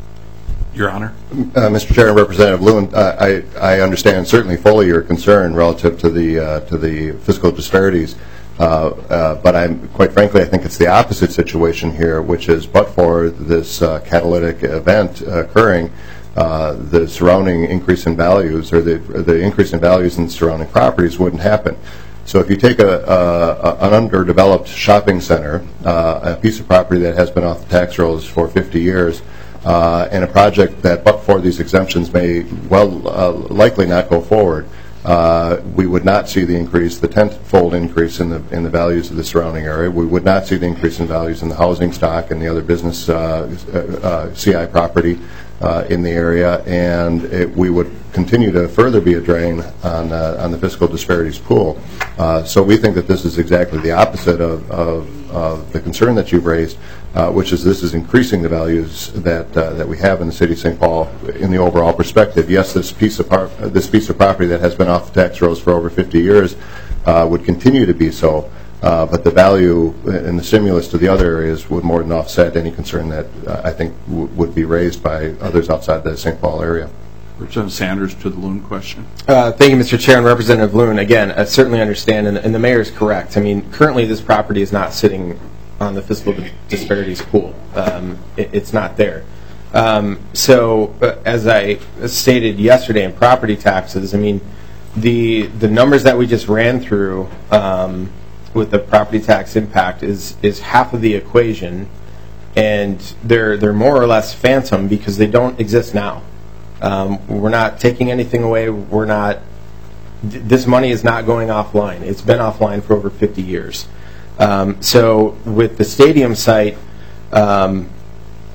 Your Honor.
Uh, Mister Chair and Representative Loon, uh, I I understand certainly fully your concern relative to the uh, to the fiscal disparities, uh, uh, but I'm quite frankly I think it's the opposite situation here, which is but for this uh, catalytic event occurring. Uh, the surrounding increase in values or the the increase in values in surrounding properties wouldn't happen. So if you take a, a an underdeveloped shopping center, uh, a piece of property that has been off the tax rolls for fifty years, uh, and a project that but for these exemptions may well uh, likely not go forward, uh, we would not see the increase, the tenfold increase in the in the values of the surrounding area. We would not see the increase in values in the housing stock and the other business uh, uh, C I property Uh, in the area, and it, we would continue to further be a drain on uh, on the fiscal disparities pool. Uh, so we think that this is exactly the opposite of, of, of the concern that you've raised, uh, which is this is increasing the values that uh, that we have in the city of Saint Paul in the overall perspective. Yes, this piece of par- this piece of property that has been off the tax rolls for over fifty years uh, would continue to be so. Uh, but the value and the stimulus to the other areas would more than offset any concern that uh, I think w would be raised by others outside the Saint Paul area.
Representative Sanders to the Loon question.
Uh, thank you, Mister Chair, and Representative Loon. Again, I certainly understand, and, and the mayor is correct. I mean, currently this property is not sitting on the fiscal disparities pool. Um, it, it's not there. Um, so, uh, as I stated yesterday in property taxes, I mean, the the numbers that we just ran through. Um, with the property tax impact is is half of the equation, and they're they're more or less phantom because they don't exist now. Um, we're not taking anything away. We're not. Th this money is not going offline. It's been offline for over fifty years. Um, so with the stadium site, um,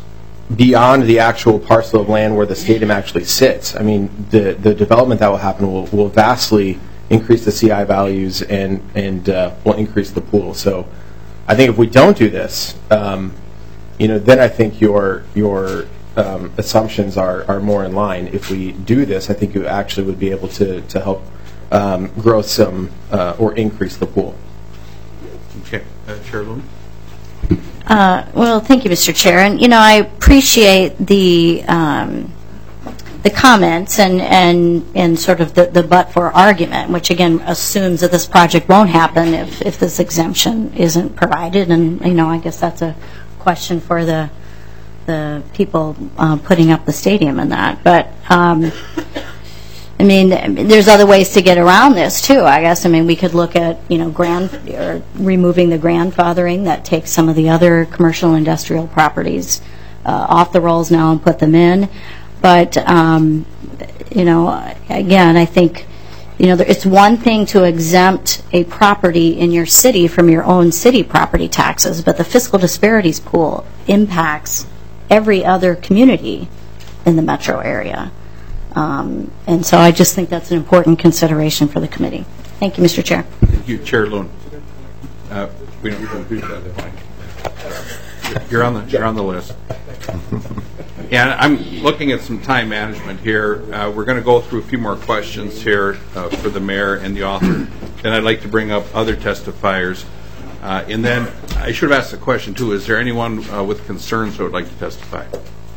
beyond the actual parcel of land where the stadium actually sits. I mean, the, the development that will happen will, will vastly increase the C I values and, and uh, will increase the pool. So I think if we don't do this, um, you know, then I think your, your um, assumptions are, are more in line. If we do this, I think you actually would be able to, to help um, grow some uh, or increase the pool.
Okay. Uh, Chair Loon?
Uh, well, thank you, Mister Chair. And, you know, I appreciate the um, the comments and, and, and sort of the, the but-for argument, which, again, assumes that this project won't happen if, if this exemption isn't provided. And, you know, I guess that's a question for the, the people uh, putting up the stadium and that. But, um, I mean, there's other ways to get around this, too, I guess. I mean, we could look at, you know, grand, or removing the grandfathering that takes some of the other commercial industrial properties uh, off the rolls now and put them in. But, um, you know, again, I think, you know, it's one thing to exempt a property in your city from your own city property taxes, but the fiscal disparities pool impacts every other community in the metro area. Um, and so I just think that's an important consideration for the committee. Thank you, Mister Chair.
Thank you, Chair Loon. Uh, we don't do that. You're on the you're on the list. And I'm looking at some time management here. Uh, we're going to go through a few more questions here uh, for the mayor and the author. Then I'd like to bring up other testifiers. Uh, and then I should have asked the question too: is there anyone uh, with concerns who would like to testify?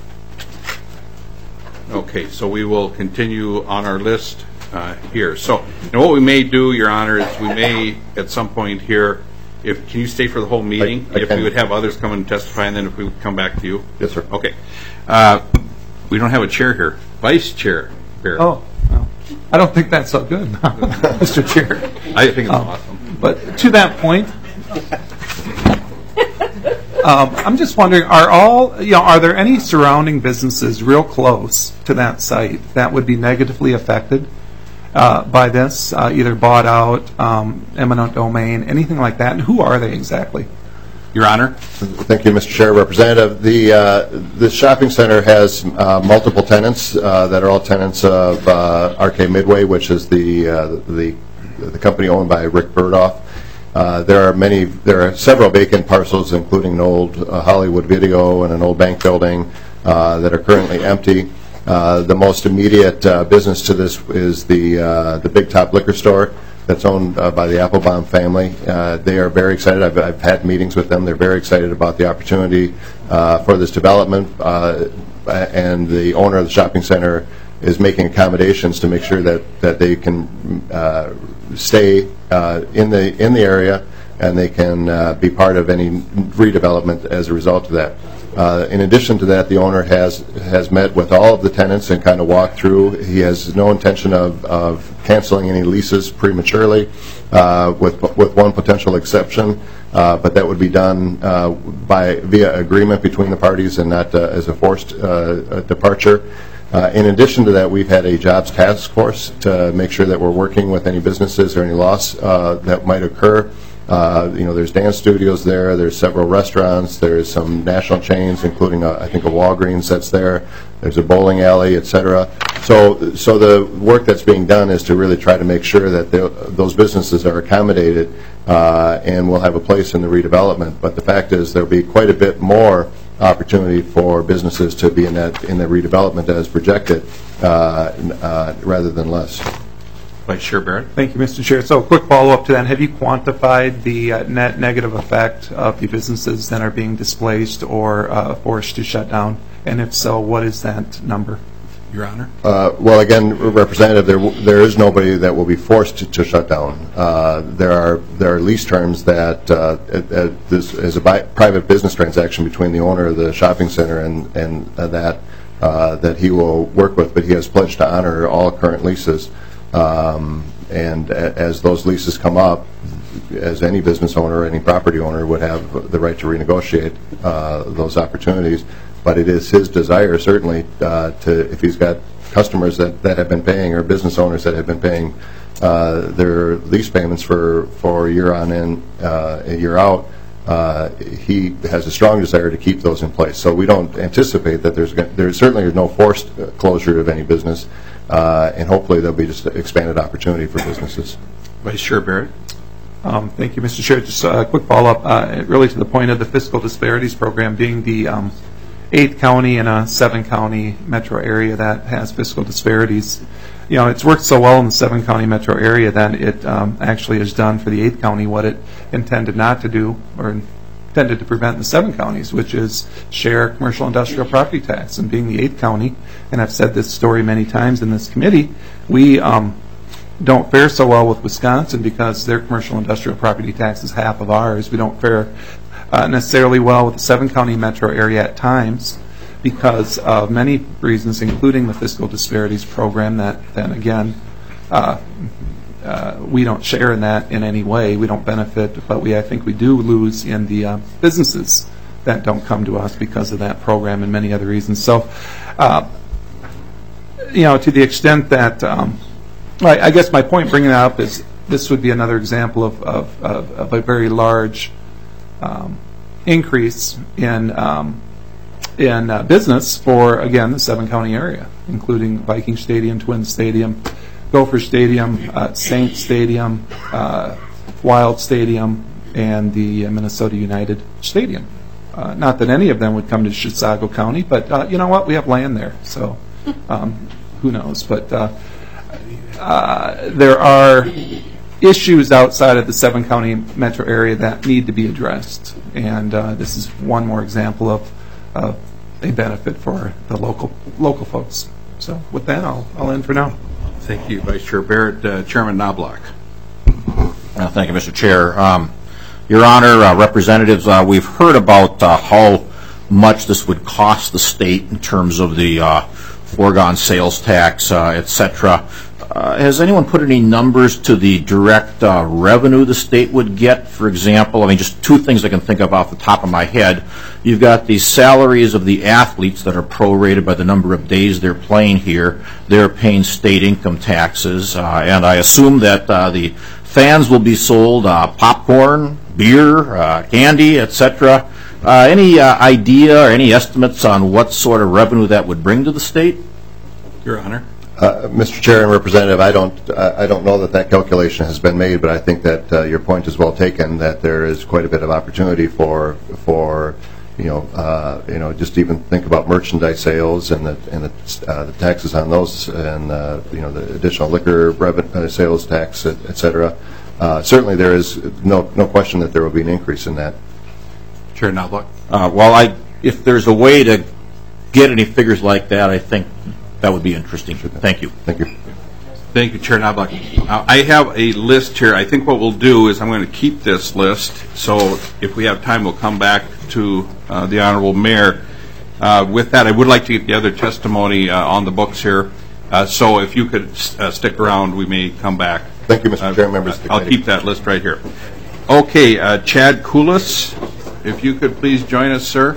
Okay, so we will continue on our list uh, here. So, you know, what we may do, Your Honor, is we may, at some point here, if can you stay for the whole meeting?
I, I
if
can.
we would have others come and testify, and then if we would come back to you.
Yes, sir.
Okay. Uh, we don't have a chair here. Vice Chair Barrett.
Oh, well, I don't think that's so good, Mister Chair.
I think it's
um,
awesome.
But to that point, Um, I'm just wondering, are all, you know, are there any surrounding businesses real close to that site that would be negatively affected uh, by this, uh, either bought out, um, eminent domain, anything like that? And who are they exactly?
Your Honor.
Thank you, Mister Chair. Representative, the uh, the shopping center has uh, multiple tenants uh, that are all tenants of uh, R K Midway, which is the uh, the the company owned by Rick Burdoff. Uh, there are many, there are several vacant parcels, including an old uh, Hollywood Video and an old bank building uh, that are currently empty. Uh, the most immediate uh, business to this is the uh, the Big Top Liquor Store that's owned uh, by the Applebaum family. Uh, they are very excited. I've, I've had meetings with them. They're very excited about the opportunity uh, for this development, uh, and the owner of the shopping center is making accommodations to make sure that that they can uh, stay uh, in the in the area, and they can uh, be part of any redevelopment as a result of that. Uh, in addition to that, the owner has has met with all of the tenants and kind of walked through. He has no intention of, of canceling any leases prematurely, uh, with with one potential exception, uh, but that would be done uh, by via agreement between the parties and not uh, as a forced uh, departure. Uh, in addition to that, we've had a jobs task force to make sure that we're working with any businesses or any loss uh, that might occur. Uh, you know, there's dance studios there, there's several restaurants, there's some national chains, including, a, I think, a Walgreens that's there, there's a bowling alley, et cetera. So, so the work that's being done is to really try to make sure that the, those businesses are accommodated uh, and will have a place in the redevelopment. But the fact is there'll be quite a bit more opportunity for businesses to be in that in the redevelopment as projected, uh, uh, rather than less.
Vice Chair Barrett.
Thank you, Mister Chair. So a quick follow-up to that. Have you quantified the uh, net negative effect of the businesses that are being displaced or uh, forced to shut down? And if so, what is that number?
Your Honor.
Uh, well, again, Representative, there there is nobody that will be forced to, to shut down. Uh, there are there are lease terms that uh, at, at this is a bi- private business transaction between the owner of the shopping center and and uh, that uh, that he will work with, but he has pledged to honor all current leases. Um, and a, as those leases come up, as any business owner, any property owner would have the right to renegotiate uh, those opportunities. But it is his desire, certainly, uh, to if he's got customers that, that have been paying or business owners that have been paying uh, their lease payments for, for year on in, uh, a year out, uh, he has a strong desire to keep those in place. So we don't anticipate that there's gonna, there's certainly no forced closure of any business, uh, and hopefully there'll be just expanded opportunity for businesses.
Vice Chair Barrett.
Um, thank you, Mister Chair. Just a quick follow-up, uh, really to the point of the fiscal disparities program being the um, eighth county in a seven-county metro area that has fiscal disparities. You know, it's worked so well in the seven-county metro area that it um, actually has done for the eighth county what it intended not to do, or intended to prevent in the seven counties, which is share commercial industrial property tax. And being the eighth county, and I've said this story many times in this committee, we um, don't fare so well with Wisconsin because their commercial industrial property tax is half of ours. We don't fare uh, necessarily well with the seven-county metro area at times, because of many reasons, including the fiscal disparities program that, then again, uh, uh, we don't share in that in any way. We don't benefit, but we, I think we do lose in the uh, businesses that don't come to us because of that program and many other reasons. So, uh, you know, to the extent that, um, I, I guess my point bringing that up is this would be another example of, of, of, of a very large um, increase in um, in uh, business for, again, the seven-county area, including Viking Stadium, Twin Stadium, Gopher Stadium, uh, Saint Stadium, uh, Wild Stadium, and the uh, Minnesota United Stadium. Uh, not that any of them would come to Chisago County, but uh, you know what? We have land there, so um, who knows? But uh, uh, there are issues outside of the seven-county metro area that need to be addressed, and uh, this is one more example of uh, a benefit for the local local folks. So with that, I'll, I'll end for now.
Thank you, Vice Chair Barrett. Uh, Chairman Knobloch.
Uh, thank you, Mister Chair. Um, Your Honor, uh, representatives, uh, we've heard about uh, how much this would cost the state in terms of the uh, foregone sales tax, uh, et cetera. Uh, has anyone put any numbers to the direct uh, revenue the state would get? For example, I mean, just two things I can think of off the top of my head. You've got the salaries of the athletes that are prorated by the number of days they're playing here. They're paying state income taxes, uh, and I assume that uh, the fans will be sold uh, popcorn, beer, uh, candy, et cetera. Uh, any uh, idea or any estimates on what sort of revenue that would bring to the state?
Your Honor.
Uh, Mister Chair and Representative, I don't, uh, I don't know that that calculation has been made, but I think that uh, your point is well taken. That there is quite a bit of opportunity for, for, you know, uh, you know, just even think about merchandise sales and the and the, uh, the taxes on those, and uh, you know, the additional liquor revenue, sales tax, et, et cetera. Uh, certainly, there is no no question that there will be an increase in that.
Chair Knobloch.
Uh, well, I, if there's a way to get any figures like that, I think that would be interesting. Thank you.
Thank you.
Thank you, Chair Knobloch. Uh, I have a list here. I think what we'll do is I'm going to keep this list, so if we have time, we'll come back to uh, the Honorable Mayor. Uh, with that, I would like to get the other testimony uh, on the books here. Uh, so if you could uh, stick around, we may come back.
Thank you, Mister
Uh,
Chair, members of the
I'll
committee.
keep that list right here. Okay, uh, Chad Koulis, if you could please join us, sir.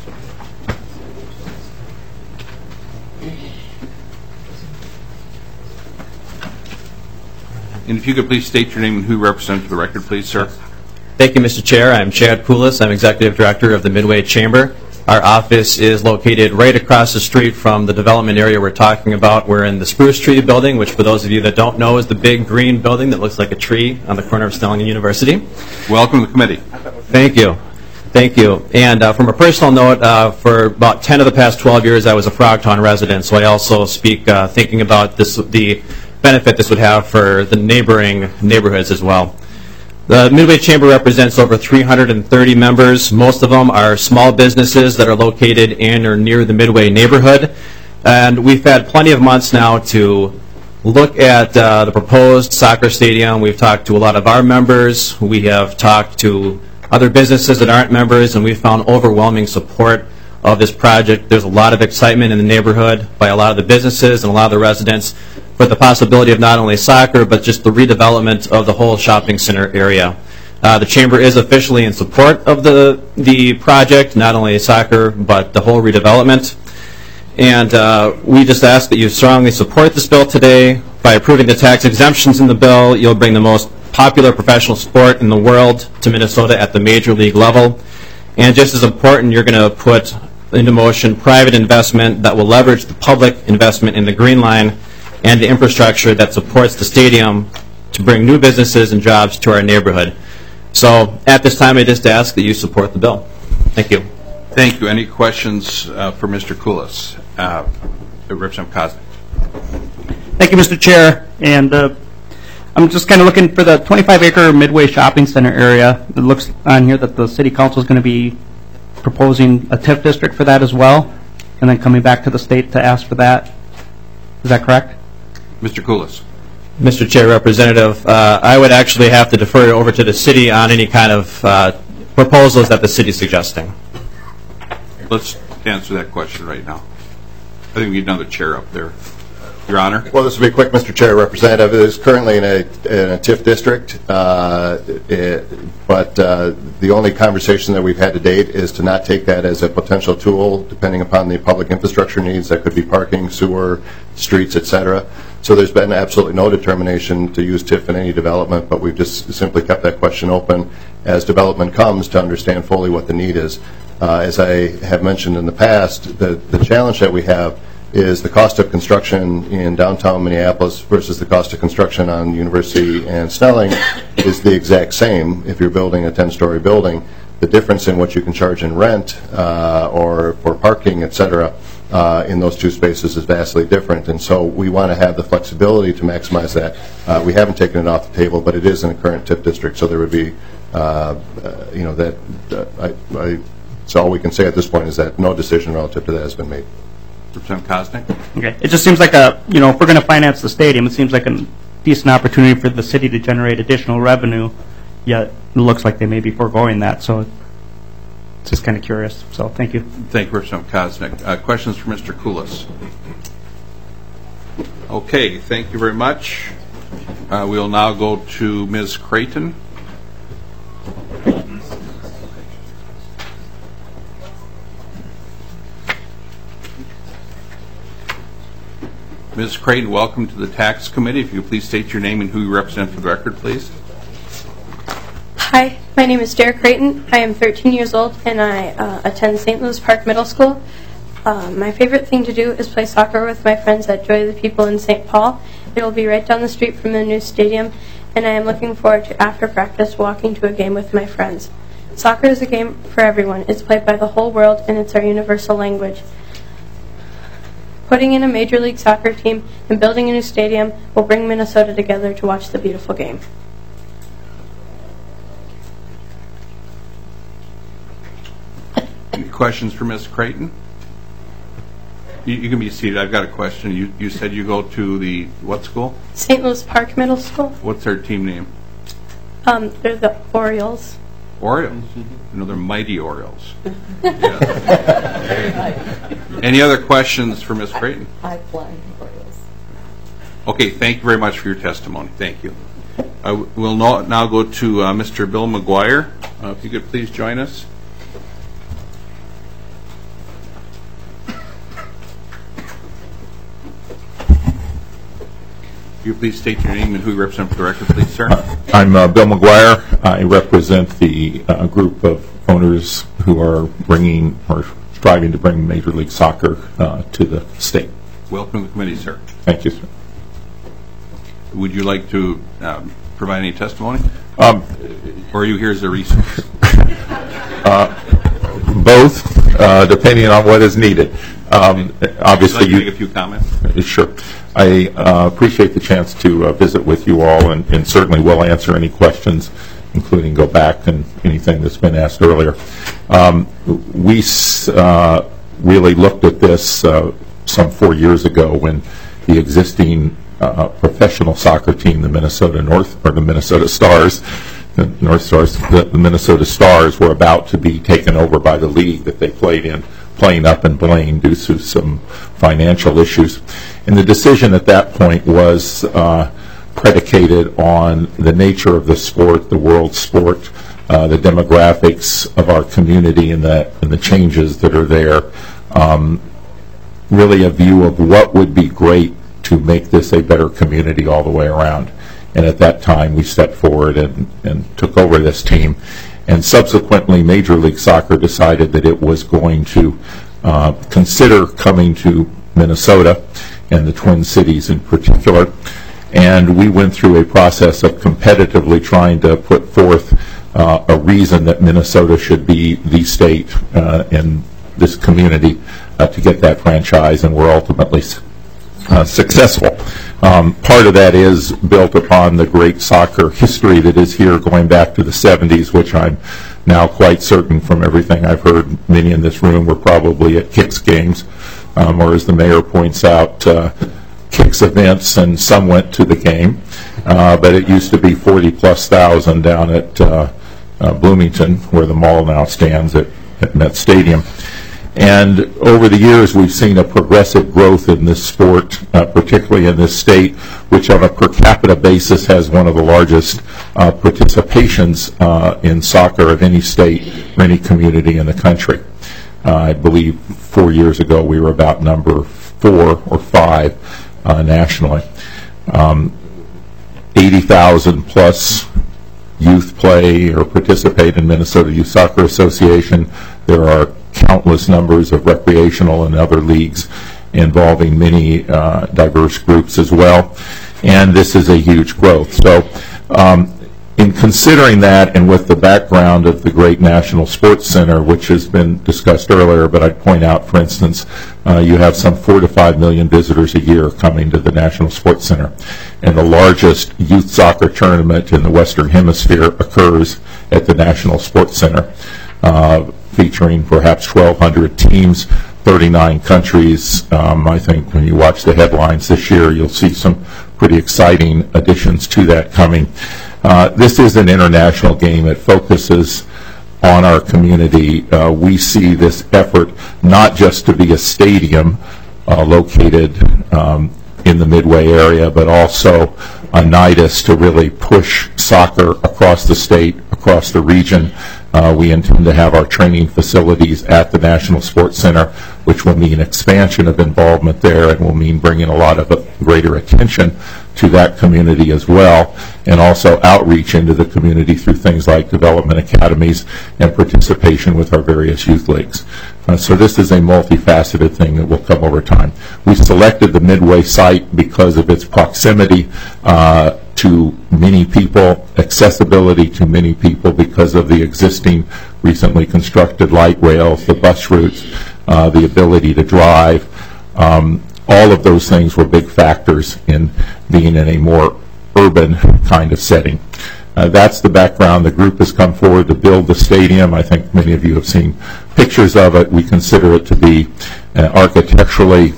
And if you could please state your name and who you represent for the record, please, sir.
Thank you, Mister Chair. I'm Chad Koulis. I'm Executive Director of the Midway Chamber. Our office is located right across the street from the development area we're talking about. We're in the Spruce Tree building, which for those of you that don't know is the big green building that looks like a tree on the corner of Stellingen University.
Welcome to the committee.
Thank you. Thank you. And uh, from a personal note, uh, for about ten of the past twelve years, I was a Frogtown resident, so I also speak uh, thinking about this, the benefit this would have for the neighboring neighborhoods as well. The Midway Chamber represents over three hundred thirty members. Most of them are small businesses that are located in or near the Midway neighborhood. And we've had plenty of months now to look at uh, the proposed soccer stadium. We've talked to a lot of our members. We have talked to other businesses that aren't members, and we've found overwhelming support of this project. There's a lot of excitement in the neighborhood by a lot of the businesses and a lot of the residents for the possibility of not only soccer, but just the redevelopment of the whole shopping center area. Uh, the Chamber is officially in support of the, the project, not only soccer, but the whole redevelopment. And uh, we just ask that you strongly support this bill today. By approving the tax exemptions in the bill, you'll bring the most popular professional sport in the world to Minnesota at the major league level. And just as important, you're going to put into motion private investment that will leverage the public investment in the Green Line and the infrastructure that supports the stadium to bring new businesses and jobs to our neighborhood. So at this time, I just ask that you support the bill. Thank you.
Thank you. Any questions uh, for Mister Koulas? Uh, Representative Koznick.
Thank you, Mister Chair. And uh, I'm just kind of looking for the twenty-five acre Midway Shopping Center area. It looks on here that the City Council is going to be proposing a T I F district for that as well, and then coming back to the state to ask for that. Is that correct?
Mister Koulas.
Mister Chair, Representative, uh, I would actually have to defer it over to the city on any kind of uh, proposals that the city is suggesting.
Let's answer that question right now. I think we need another chair up there. Your Honor.
Well, this will be quick, Mister Chair. Representative, it is currently in a, in a T I F district, uh, it, but uh, the only conversation that we've had to date is to not take that as a potential tool, depending upon the public infrastructure needs. That could be parking, sewer, streets, et cetera. So there's been absolutely no determination to use T I F in any development, but we've just simply kept that question open as development comes to understand fully what the need is. Uh, as I have mentioned in the past, the, the challenge that we have is the cost of construction in downtown Minneapolis versus the cost of construction on University and Snelling is the exact same if you're building a ten-story building. The difference in what you can charge in rent uh, or for parking, et cetera, uh, in those two spaces is vastly different. And so we want to have the flexibility to maximize that. Uh, we haven't taken it off the table, but it is in a current T I F district, so there would be, uh, uh, you know, that uh, I, I, so all we can say at this point is that no decision relative to that has been made.
Representative Koznick.
Okay. It just seems like a, you know, if we're going to finance the stadium, it seems like a decent opportunity for the city to generate additional revenue, yet it looks like they may be foregoing that. So it's just kind of curious. So thank you.
Thank you, Representative Koznick. Uh, questions for Mister Koulas? Okay. Thank you very much. Uh, we will now go to Miz Creighton. Miz Creighton, welcome to the Tax Committee. If you could please state your name and who you represent for the record, please.
Hi, my name is Derek Creighton. I am thirteen years old and I uh, attend Saint Louis Park Middle School. Uh, my favorite thing to do is play soccer with my friends at Joy of the People in Saint Paul. It will be right down the street from the new stadium, and I am looking forward to, after practice, walking to a game with my friends. Soccer is a game for everyone. It's played by the whole world, and it's our universal language. Putting in a Major League Soccer team and building a new stadium will bring Minnesota together to watch the beautiful game.
Any questions for Miz Creighton? You, you can be seated. I've got a question. You, you said you go to the what school?
Saint Louis Park Middle School.
What's their team name?
Um, they're the Orioles.
Orioles. You know, they're mighty Orioles. Any other questions for Miz Creighton?
High flying Orioles.
Okay, thank you very much for your testimony. Thank you. Uh, we'll now, now go to uh, Mister Bill McGuire. Uh, if you could please join us. Will you please state your name and who you represent for the record, please, sir?
I'm uh, Bill McGuire. I represent the uh, group of owners who are bringing or striving to bring Major League Soccer uh, to the state.
Welcome to the committee, sir.
Thank you, sir.
Would you like to um, provide any testimony?
Um,
or are you here as a resource?
uh, both, uh, depending on what is needed. Um, obviously,
Would you like to make a few comments?
Sure. I uh, appreciate the chance to uh, visit with you all, and, and certainly will answer any questions, including go back and anything that's been asked earlier. Um, we uh, really looked at this uh, some four years ago when the existing uh, professional soccer team, the Minnesota North or the Minnesota Stars, the North Stars, the, the Minnesota Stars, were about to be taken over by the league that they played in, playing up in Blaine due to some financial issues. And the decision at that point was uh, predicated on the nature of the sport, the world sport, uh, the demographics of our community and the, and the changes that are there. Um, really a view of what would be great to make this a better community all the way around. and at that time we stepped forward and, and took over this team. And subsequently, Major League Soccer decided that it was going to uh, consider coming to Minnesota and the Twin Cities in particular. And we went through a process of competitively trying to put forth uh, a reason that Minnesota should be the state uh, in this community uh, to get that franchise, and we're ultimately uh, successful. Um, part of that is built upon the great soccer history that is here going back to the seventies, which I'm now quite certain from everything I've heard, many in this room were probably at Kicks games, um, or as the mayor points out, uh, Kicks events, and some went to the game. Uh, but it used to be forty plus thousand down at uh, uh, Bloomington, where the mall now stands at, at Met Stadium. And over the years, we've seen a progressive growth in this sport, uh, particularly in this state, which on a per capita basis has one of the largest uh, participations uh, in soccer of any state or any community in the country. Uh, I believe four years ago we were about number four or five uh, nationally. Um, eighty thousand plus youth play or participate in Minnesota Youth Soccer Association. There are countless numbers of recreational and other leagues involving many uh, diverse groups as well, and this is a huge growth. So um, in considering that, and with the background of the great National Sports Center, which has been discussed earlier, but I'd point out, for instance, uh, you have some four to five million visitors a year coming to the National Sports Center, and the largest youth soccer tournament in the Western Hemisphere occurs at the National Sports Center, uh, featuring perhaps twelve hundred teams, thirty-nine countries. Um, I think when you watch the headlines this year, you'll see some pretty exciting additions to that coming. Uh, this is an international game. It focuses on our community. Uh, we see this effort not just to be a stadium uh, located um, in the Midway area, but also a nidus to really push soccer across the state, across the region. Uh, we intend to have our training facilities at the National Sports Center, which will mean expansion of involvement there and will mean bringing a lot of uh, greater attention to that community as well, and also outreach into the community through things like development academies and participation with our various youth leagues. Uh, so this is a multifaceted thing that will come over time. We selected the Midway site because of its proximity uh, to many people, accessibility to many people because of the existing recently constructed light rails, the bus routes, uh, the ability to drive. Um, all of those things were big factors in being in a more urban kind of setting. Uh, that's the background. The group has come forward to build the stadium. I think many of you have seen pictures of it. We consider it to be an architecturally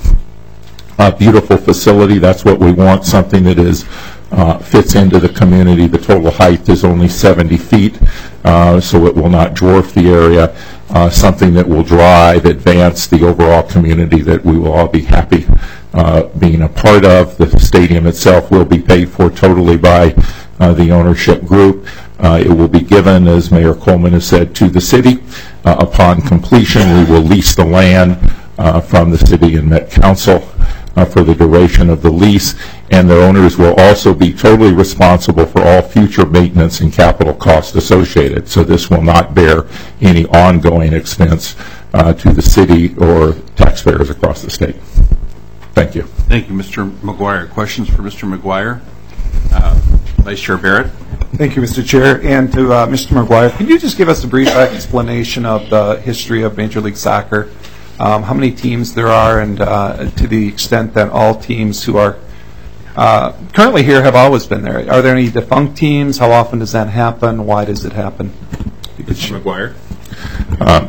uh, beautiful facility. That's what we want, something that is Uh, fits into the community. The total height is only seventy feet, uh, so it will not dwarf the area. Uh, something that will drive, advance the overall community that we will all be happy uh, being a part of. The stadium itself will be paid for totally by uh, the ownership group. Uh, it will be given, as Mayor Coleman has said, to the city. Uh, upon completion, we will lease the land uh, from the city and Met Council Uh, for the duration of the lease, and the owners will also be totally responsible for all future maintenance and capital costs associated. So this will not bear any ongoing expense uh, to the city or taxpayers across the state. Thank you.
Thank you, Mister McGuire. Questions for Mister McGuire? Uh, Vice Chair Barrett.
Thank you, Mister Chair. And to uh, Mister McGuire, could you just give us a brief explanation of the history of Major League Soccer? Um, how many teams there are, and uh, to the extent that all teams who are uh, currently here have always been there. Are there any defunct teams? How often does that happen? Why does it happen?
Mister McGuire.
Uh,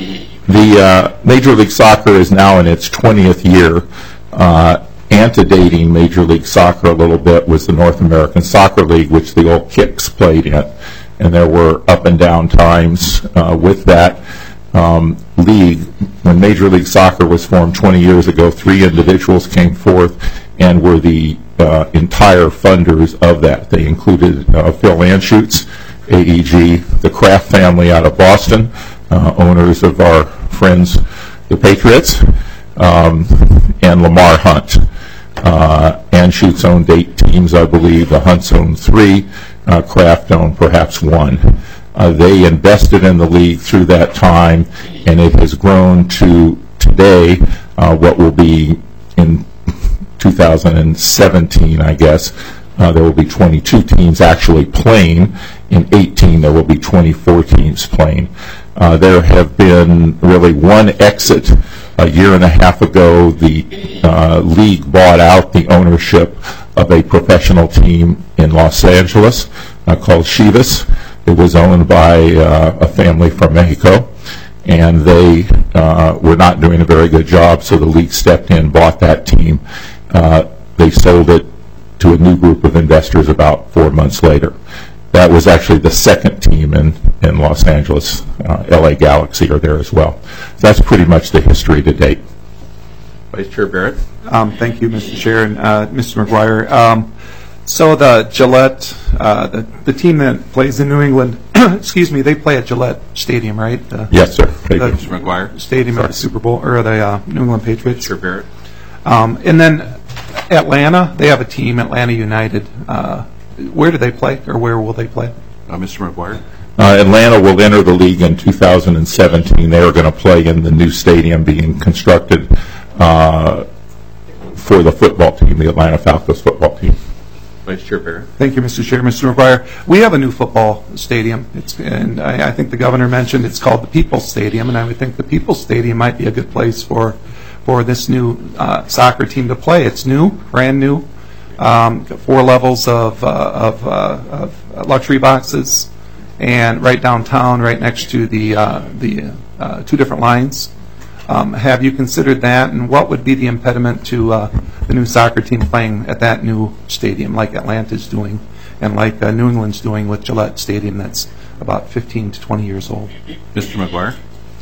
the uh, Major League Soccer is now in its twentieth year. Uh, antedating Major League Soccer a little bit was the North American Soccer League, which the old Kicks played in. And there were up and down times uh, with that. Um, league. When Major League Soccer was formed twenty years ago, three individuals came forth and were the uh, entire funders of that. They included uh, Phil Anschutz, A E G, the Kraft family out of Boston, uh, owners of our friends, the Patriots, um, and Lamar Hunt. Uh, Anschutz owned eight teams, I believe. The Hunts owned three. Uh, Kraft owned perhaps one. Uh, they invested in the league through that time, and it has grown to today uh, what will be in two thousand seventeen, I guess. Uh, there will be twenty-two teams actually playing. In eighteen, there will be twenty-four teams playing. Uh, there have been really one exit. A year and a half ago, the uh, league bought out the ownership of a professional team in Los Angeles uh, called Chivas. It was owned by uh, a family from Mexico, and they uh, were not doing a very good job, so the league stepped in, bought that team. Uh, they sold it to a new group of investors about four months later. That was actually the second team in, in Los Angeles. Uh, L A Galaxy are there as well. So that's pretty much the history to date.
Vice Chair Barrett.
Um, thank you, Mister Chair, and uh, Mister McGuire. Um, so the Gillette, uh, the, the team that plays in New England, excuse me, they play at Gillette Stadium, right? The,
yes, sir.
The
Mister McGuire.
Stadium
Sorry.
at the Super Bowl, or the uh, New England Patriots.
Chair Barrett.
Um, and then Atlanta, they have a team, Atlanta United. Uh, where do they play, or where will they play?
Uh, Mister McGuire.
Uh, Atlanta will enter the league in two thousand seventeen. They are going to play in the new stadium being constructed uh, for the football team, the Atlanta Falcons football team.
Vice Chair Barrett.
Thank you, Mister Chair. Mister McGuire, we have a new football stadium, it's, and I, I think the governor mentioned it's called the People's Stadium, and I would think the People's Stadium might be a good place for for this new uh, soccer team to play. It's new, brand new, um, four levels of, uh, of, uh, of luxury boxes, and right downtown, right next to the uh, the uh, two different lines. Um, have you considered that, and what would be the impediment to uh, the new soccer team playing at that new stadium, like Atlanta's doing, and like uh, New England's doing with Gillette Stadium, that's about fifteen to twenty years old?
Mister McGuire.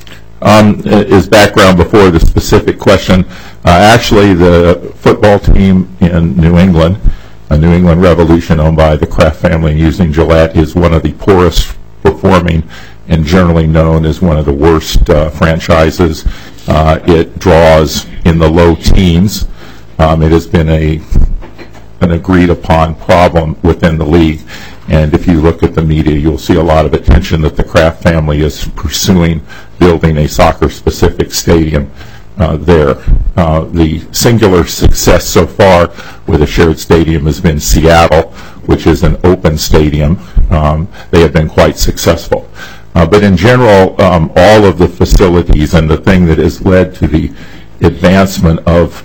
Um, as background before the specific question, uh, actually the football team in New England, a New England Revolution owned by the Kraft family using Gillette, is one of the poorest performing and generally known as one of the worst uh, franchises. Uh, it draws in the low teens. Um, it has been a an agreed upon problem within the league. And if you look at the media, you'll see a lot of attention that the Kraft family is pursuing building a soccer-specific stadium uh, there. Uh, the singular success so far with a shared stadium has been Seattle, which is an open stadium. Um, they have been quite successful. Uh, but in general, um, all of the facilities and the thing that has led to the advancement of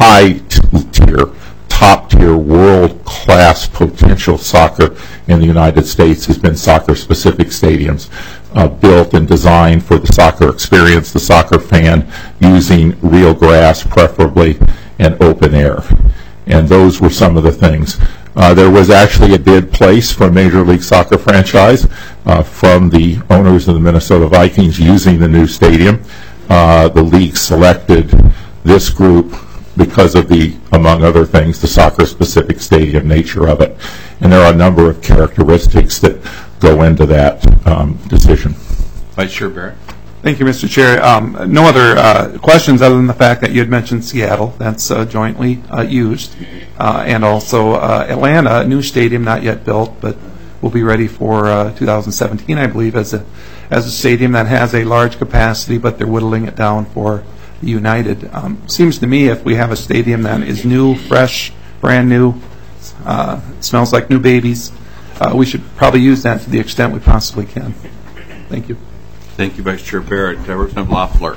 high-tier, top-tier, world-class potential soccer in the United States has been soccer-specific stadiums uh, built and designed for the soccer experience, the soccer fan, using real grass preferably and open air. And those were some of the things. Uh, there was actually a bid placed for a Major League Soccer franchise uh, from the owners of the Minnesota Vikings using the new stadium. Uh, the league selected this group because of the, among other things, the soccer-specific stadium nature of it. And there are a number of characteristics that go into that um, decision.
Vice Chair Barrett.
Thank you, Mister Chair. Um, no other uh, questions other than the fact that you had mentioned Seattle. That's uh, jointly uh, used. Uh, and also uh, Atlanta, a new stadium not yet built, but will be ready for uh, two thousand seventeen, I believe, as a, as a stadium that has a large capacity, but they're whittling it down for the United. Um, seems to me if we have a stadium that is new, fresh, brand new, uh, smells like new babies, uh, we should probably use that to the extent we possibly can. Thank you.
Thank you, Vice Chair Barrett. Uh, Representative Loeffler.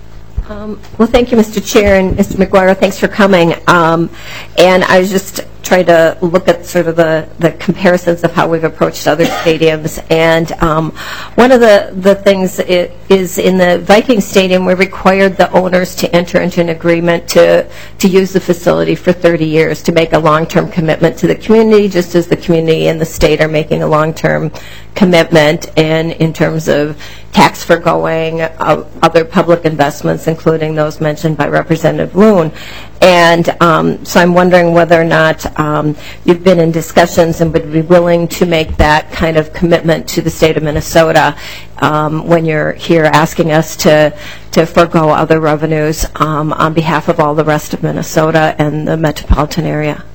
Um, well, thank you, Mister Chair, and Mister McGuire, thanks for coming. Um, and I was just trying to look at sort of the, the comparisons of how we've approached other stadiums. And um, one of the, the things it, is in the Viking Stadium, we required the owners to enter into an agreement to, to use the facility for thirty years, to make a long-term commitment to the community, just as the community and the state are making a long-term commitment, and in terms of tax forgoing, uh, other public investments, including those mentioned by Representative Loon. And um, so I'm wondering whether or not um, you've been in discussions and would be willing to make that kind of commitment to the state of Minnesota um, when you're here asking us to, to forego other revenues um, on behalf of all the rest of Minnesota and the metropolitan area.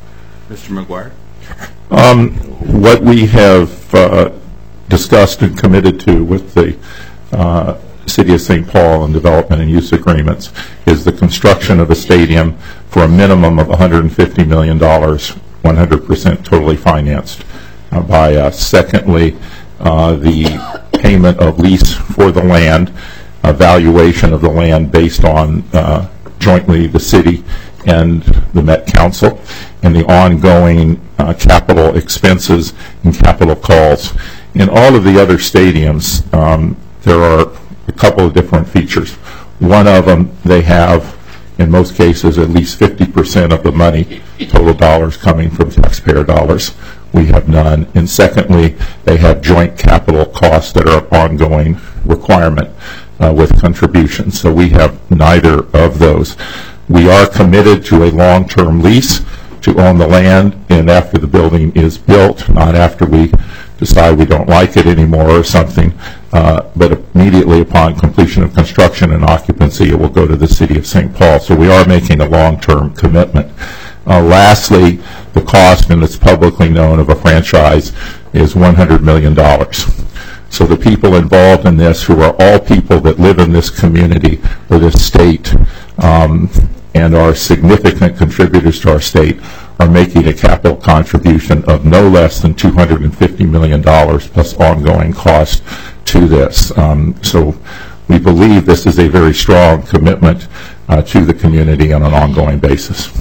Mister McGuire?
Um, what we have uh, discussed and committed to with the uh, City of Saint Paul and development and use agreements is the construction of a stadium for a minimum of one hundred fifty million dollars, one hundred percent totally financed uh, by us. Secondly, uh, the payment of lease for the land, a valuation of the land based on uh, jointly the city and the Met Council, and the ongoing uh, capital expenses and capital calls. In all of the other stadiums, um, there are a couple of different features. One of them, they have, in most cases, at least fifty percent of the money, total dollars, coming from taxpayer dollars. We have none. And secondly, they have joint capital costs that are ongoing requirement uh, with contributions. So we have neither of those. We are committed to a long-term lease to own the land, and after the building is built, not after we decide we don't like it anymore or something, uh, but immediately upon completion of construction and occupancy, it will go to the City of Saint Paul. So we are making a long-term commitment. Uh, lastly, the cost, and it's publicly known, of a franchise is one hundred million dollars. So the people involved in this, who are all people that live in this community or this state, um, and are significant contributors to our state, are making a capital contribution of no less than two hundred fifty million dollars plus ongoing cost to this. Um, so we believe this is a very strong commitment uh, to the community on an ongoing basis.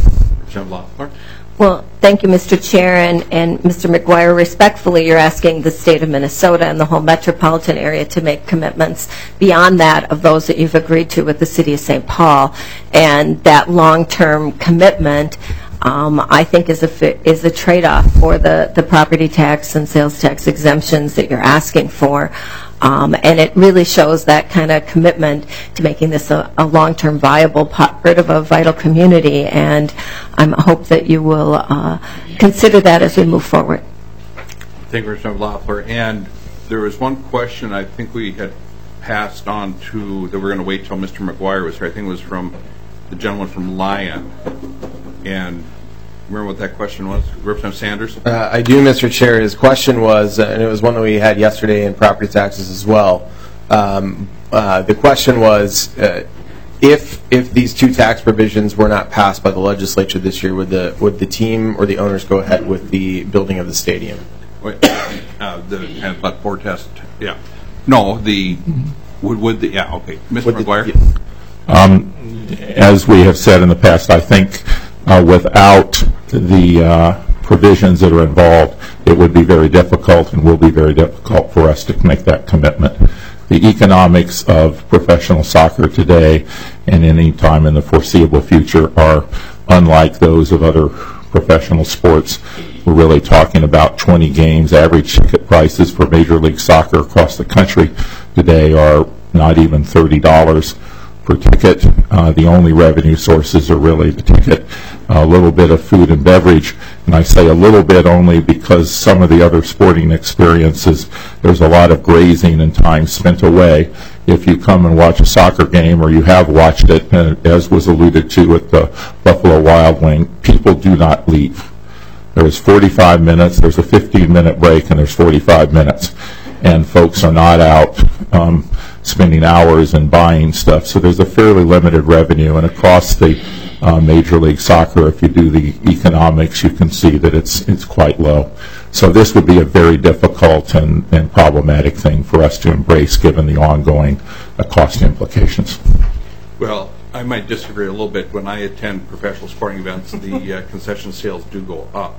Well, thank you, Mister Chair, and, and Mister McGuire. Respectfully, you're asking the state of Minnesota and the whole metropolitan area to make commitments beyond that of those that you've agreed to with the City of Saint Paul. And that long-term commitment, um, I think, is a fi- is a trade-off for the, the property tax and sales tax exemptions that you're asking for. Um, and it really shows that kind of commitment to making this a, a long-term viable part of a vital community, and I hope that you will uh, consider that as we move forward.
Thank you, Mister Loeffler. And there was one question I think we had passed on to, that we're going to wait till Mister McGuire was here. I think it was from the gentleman from Lyon. And remember what that question was? Representative Sanders?
Uh, I do, Mister Chair. His question was, uh, and it was one that we had yesterday in property taxes as well. Um, uh, the question was, uh, if if these two tax provisions were not passed by the legislature this year, would the would the team or the owners go ahead with the building of the stadium?
Wait, uh, the and let board test. Yeah. No, the would would the yeah okay, Mister McGuire.
The, um, as we have said in the past, I think uh, without the uh, provisions that are involved, it would be very difficult and will be very difficult for us to make that commitment. The economics of professional soccer today and any time in the foreseeable future are unlike those of other professional sports. We're really talking about twenty games. Average ticket prices for Major League Soccer across the country today are not even thirty dollars per ticket. Uh, the only revenue sources are really the ticket, a little bit of food and beverage, and I say a little bit only because some of the other sporting experiences, there's a lot of grazing and time spent away. If you come and watch a soccer game, or you have watched it, uh, as was alluded to at the Buffalo Wild Wing, people do not leave. There's forty-five minutes, there's a fifteen minute break, and there's forty-five minutes. And folks are not out um, spending hours and buying stuff. So there's a fairly limited revenue. And across the uh, Major League Soccer, if you do the economics, you can see that it's it's quite low. So this would be a very difficult and, and problematic thing for us to embrace, given the ongoing uh, cost implications.
Well, I might disagree a little bit. When I attend professional sporting events, the uh, concession sales do go up.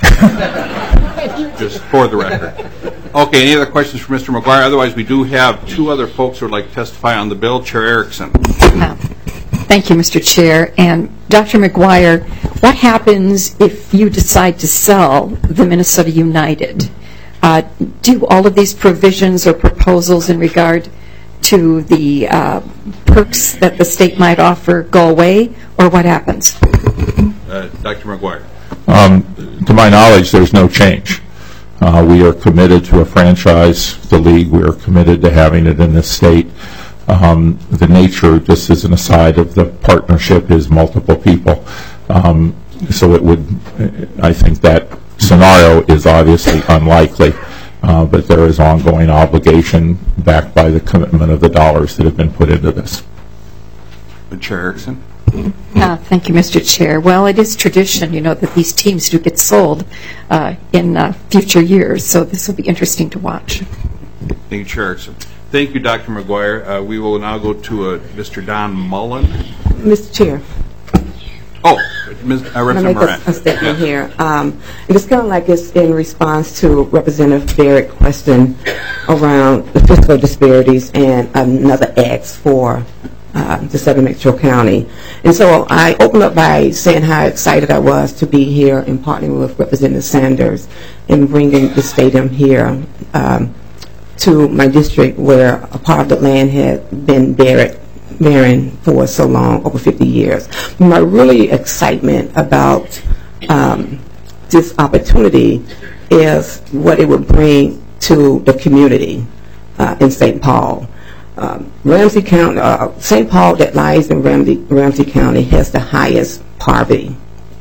Just for the record. Okay, any other questions for Mister McGuire? Otherwise, we do have two other folks who would like to testify on the bill. Chair Erickson.
Thank you, Mister Chair. And Doctor McGuire, what happens if you decide to sell the Minnesota United? Uh, do all of these provisions or proposals in regard to the uh, perks that the state might offer go away, or what happens?
Uh, Doctor McGuire.
Um, to my knowledge, there's no change. Uh, we are committed to a franchise, the league. We are committed to having it in this state. Um, the nature, just as an aside, of the partnership is multiple people. Um, so it would, I think that scenario is obviously unlikely, uh, but there is ongoing obligation backed by the commitment of the dollars that have been put into this.
Chair Erickson.
Uh, thank you, Mister Chair. Well, it is tradition, you know, that these teams do get sold uh, in uh, future years, so this will be interesting to watch.
Thank you, Chair Erickson. Thank you, Doctor McGuire. Uh, we will now go to uh, Mister Don Mullen.
Mister Chair.
Oh, Miz Uh,
I'm going to make a, a statement
yeah.
here. Um, it's kind of like it's in response to Representative Barrett's question around the fiscal disparities and another ask for uh, the Southern Metro County. And so I opened up by saying how excited I was to be here and partnering with Representative Sanders in bringing the stadium here um, to my district, where a part of the land had been Barrett Barren for so long, over fifty years. My really excitement about um, this opportunity is what it would bring to the community uh, in Saint Paul. Um, Ramsey County, uh, Saint Paul that lies in Ramsey, Ramsey County has the highest poverty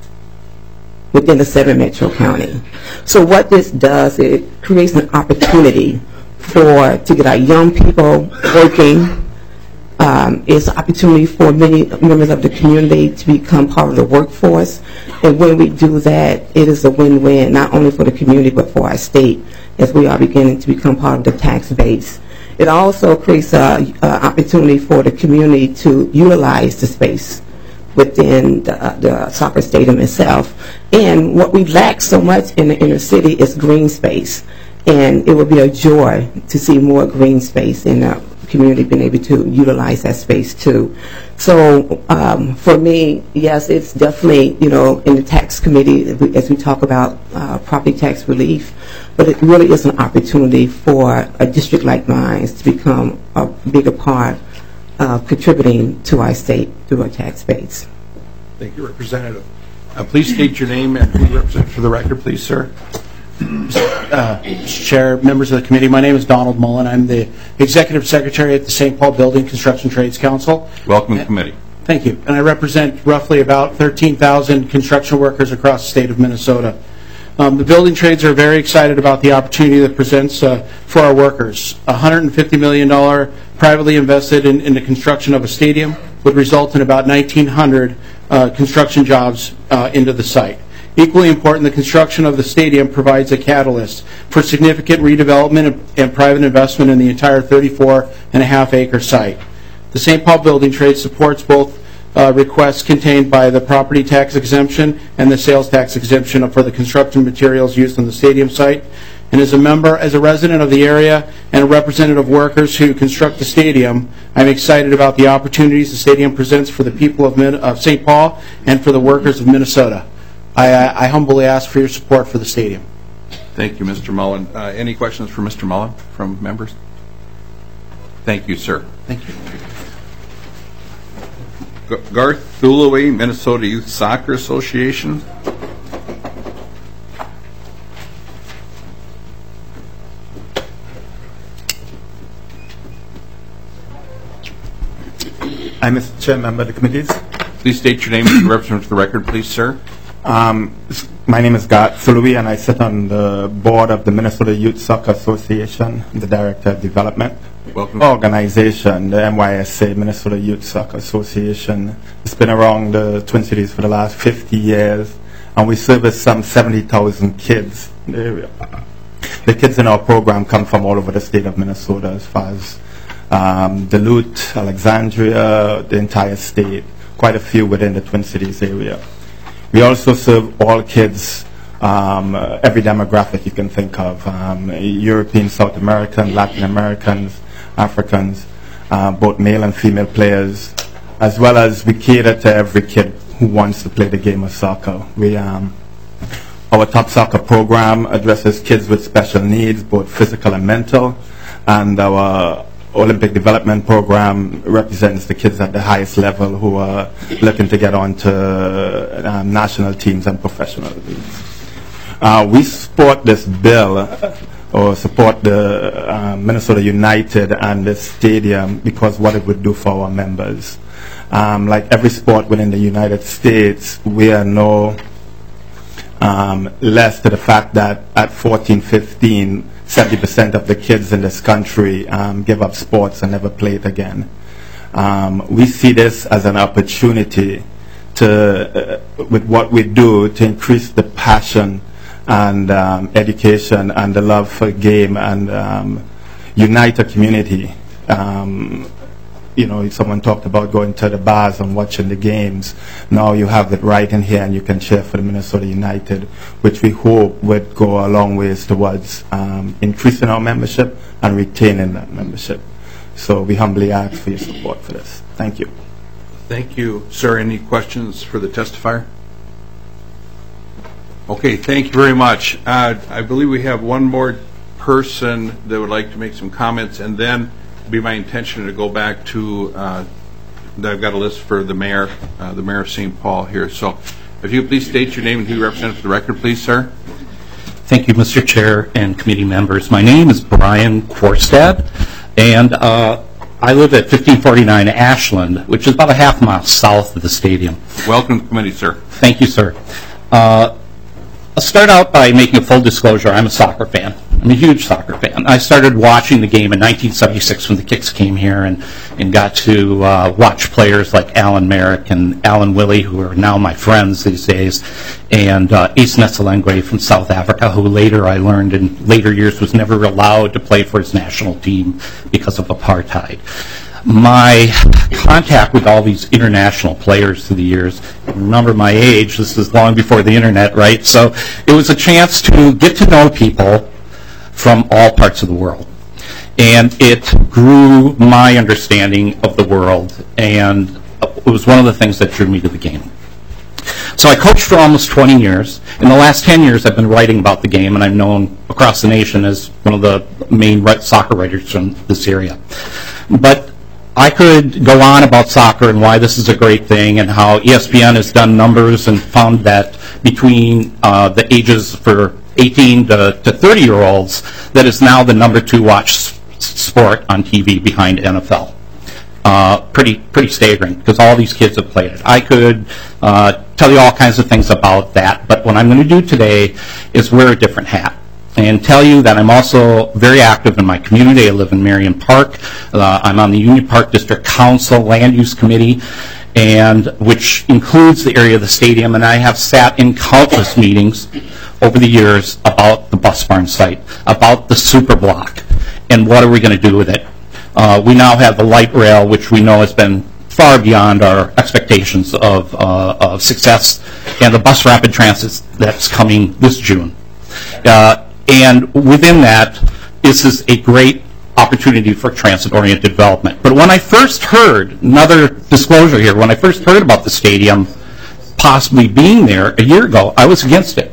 within the Southern Metro County. So what this does, it creates an opportunity for to get our young people working. Um, it's an opportunity for many members of the community to become part of the workforce. And when we do that, it is a win-win, not only for the community, but for our state, as we are beginning to become part of the tax base. It also creates an opportunity for the community to utilize the space within the, uh, the soccer stadium itself. And what we lack so much in the inner city is green space. And it would be a joy to see more green space in the community being able to utilize that space too. So um, for me, yes, it's definitely, you know, in the tax committee as we talk about uh, property tax relief, but it really is an opportunity for a district like mine to become a bigger part of contributing to our state through our tax base.
Thank you, Representative. Uh, please state your name and who you represent for the record, please, sir.
Uh, Chair, members of the committee, my name is Donald Mullen. I'm the Executive Secretary at the Saint Paul Building Construction Trades Council.
Welcome to the committee.
Thank you. And I represent roughly about thirteen thousand construction workers across the state of Minnesota. Um, the building trades are very excited about the opportunity that presents uh, for our workers. one hundred fifty million dollars privately invested in, in the construction of a stadium would result in about nineteen hundred uh, construction jobs uh, into the site. Equally important, the construction of the stadium provides a catalyst for significant redevelopment and, and private investment in the entire thirty-four and a half acre site. The Saint Paul Building Trade supports both uh, requests contained by the property tax exemption and the sales tax exemption for the construction materials used on the stadium site. And as a member, as a resident of the area and a representative of workers who construct the stadium, I'm excited about the opportunities the stadium presents for the people of, Min of Saint Paul and for the workers of Minnesota. I, I humbly ask for your support for the stadium.
Thank you, Mister Mullen. Uh, any questions for Mister Mullen from members? Thank you, sir.
Thank you.
G Garth Thulaway, Minnesota Youth Soccer Association.
I'm Mister Chair, member of the committees.
Please state your name and represent for the record, please, sir.
Um, my name is Garth Thulaway, and I sit on the board of the Minnesota Youth Soccer Association, the Director of Development.
Welcome.
Organization, the M Y S A, Minnesota Youth Soccer Association. It's been around the Twin Cities for the last fifty years, and we service some seventy thousand kids in the area. The kids in our program come from all over the state of Minnesota, as far as um, Duluth, Alexandria, the entire state, quite a few within the Twin Cities area. We also serve all kids, um, uh, every demographic you can think of, um, European, South American, Latin Americans, Africans, uh, both male and female players, as well as we cater to every kid who wants to play the game of soccer. We, um, our Top Soccer program addresses kids with special needs, both physical and mental, and our Olympic Development Program represents the kids at the highest level who are looking to get on to um, national teams and professional leagues. Uh, we support this bill, or support the uh, Minnesota United and the stadium because what it would do for our members. Um, like every sport within the United States, we are no um, less to the fact that at fourteen, fifteen, seventy percent of the kids in this country um, give up sports and never play it again. Um, we see this as an opportunity to, uh, with what we do, to increase the passion and um, education and the love for game and um, unite a community. Um, you know, someone talked about going to the bars and watching the games. Now you have it right in here and you can cheer for the Minnesota United, which we hope would go a long ways towards um, increasing our membership and retaining that membership. So we humbly ask for your support for this. Thank you.
Thank you. Sir, any questions for the testifier? Okay, thank you very much. Uh, I believe we have one more person that would like to make some comments, and then it'd be my intention to go back to, uh, I've got a list for the mayor, uh, the mayor of Saint Paul here. So if you please state your name and who you represent for the record, please, sir.
Thank you, Mister Chair and committee members. My name is Brian Kvorstad, and uh, I live at fifteen forty-nine Ashland, which is about a half mile south of the stadium.
Welcome to the committee, sir.
Thank you, sir. Uh, I'll start out by making a full disclosure. I'm a soccer fan. I'm a huge soccer fan. I started watching the game in nineteen seventy-six when the Kicks came here and, and got to uh, watch players like Alan Merrick and Alan Willie, who are now my friends these days, and uh, Ace Netzelengwe from South Africa, who later I learned in later years was never allowed to play for his national team because of apartheid. My contact with all these international players through the years, remember my age, this is long before the internet, right? So it was a chance to get to know people from all parts of the world. And it grew my understanding of the world, and it was one of the things that drew me to the game. So I coached for almost twenty years. In the last ten years, I've been writing about the game, and I'm known across the nation as one of the main soccer writers from this area. But I could go on about soccer and why this is a great thing and how E S P N has done numbers and found that between uh, the ages for eighteen to thirty-year-olds, that is now the number two watched sport on T V behind N F L. Uh, pretty pretty staggering because all these kids have played it. I could uh, tell you all kinds of things about that, but what I'm going to do today is wear a different hat and tell you that I'm also very active in my community. I live in Marion Park. Uh, I'm on the Union Park District Council Land Use Committee, and which includes the area of the stadium, and I have sat in countless meetings over the years about the bus barn site, about the super block, and what are we going to do with it. Uh, we now have the light rail, which we know has been far beyond our expectations of, uh, of success, and the bus rapid transit that's coming this June. Uh, and within that, this is a great opportunity for transit-oriented development. But when I first heard, another disclosure here, when I first heard about the stadium possibly being there a year ago, I was against it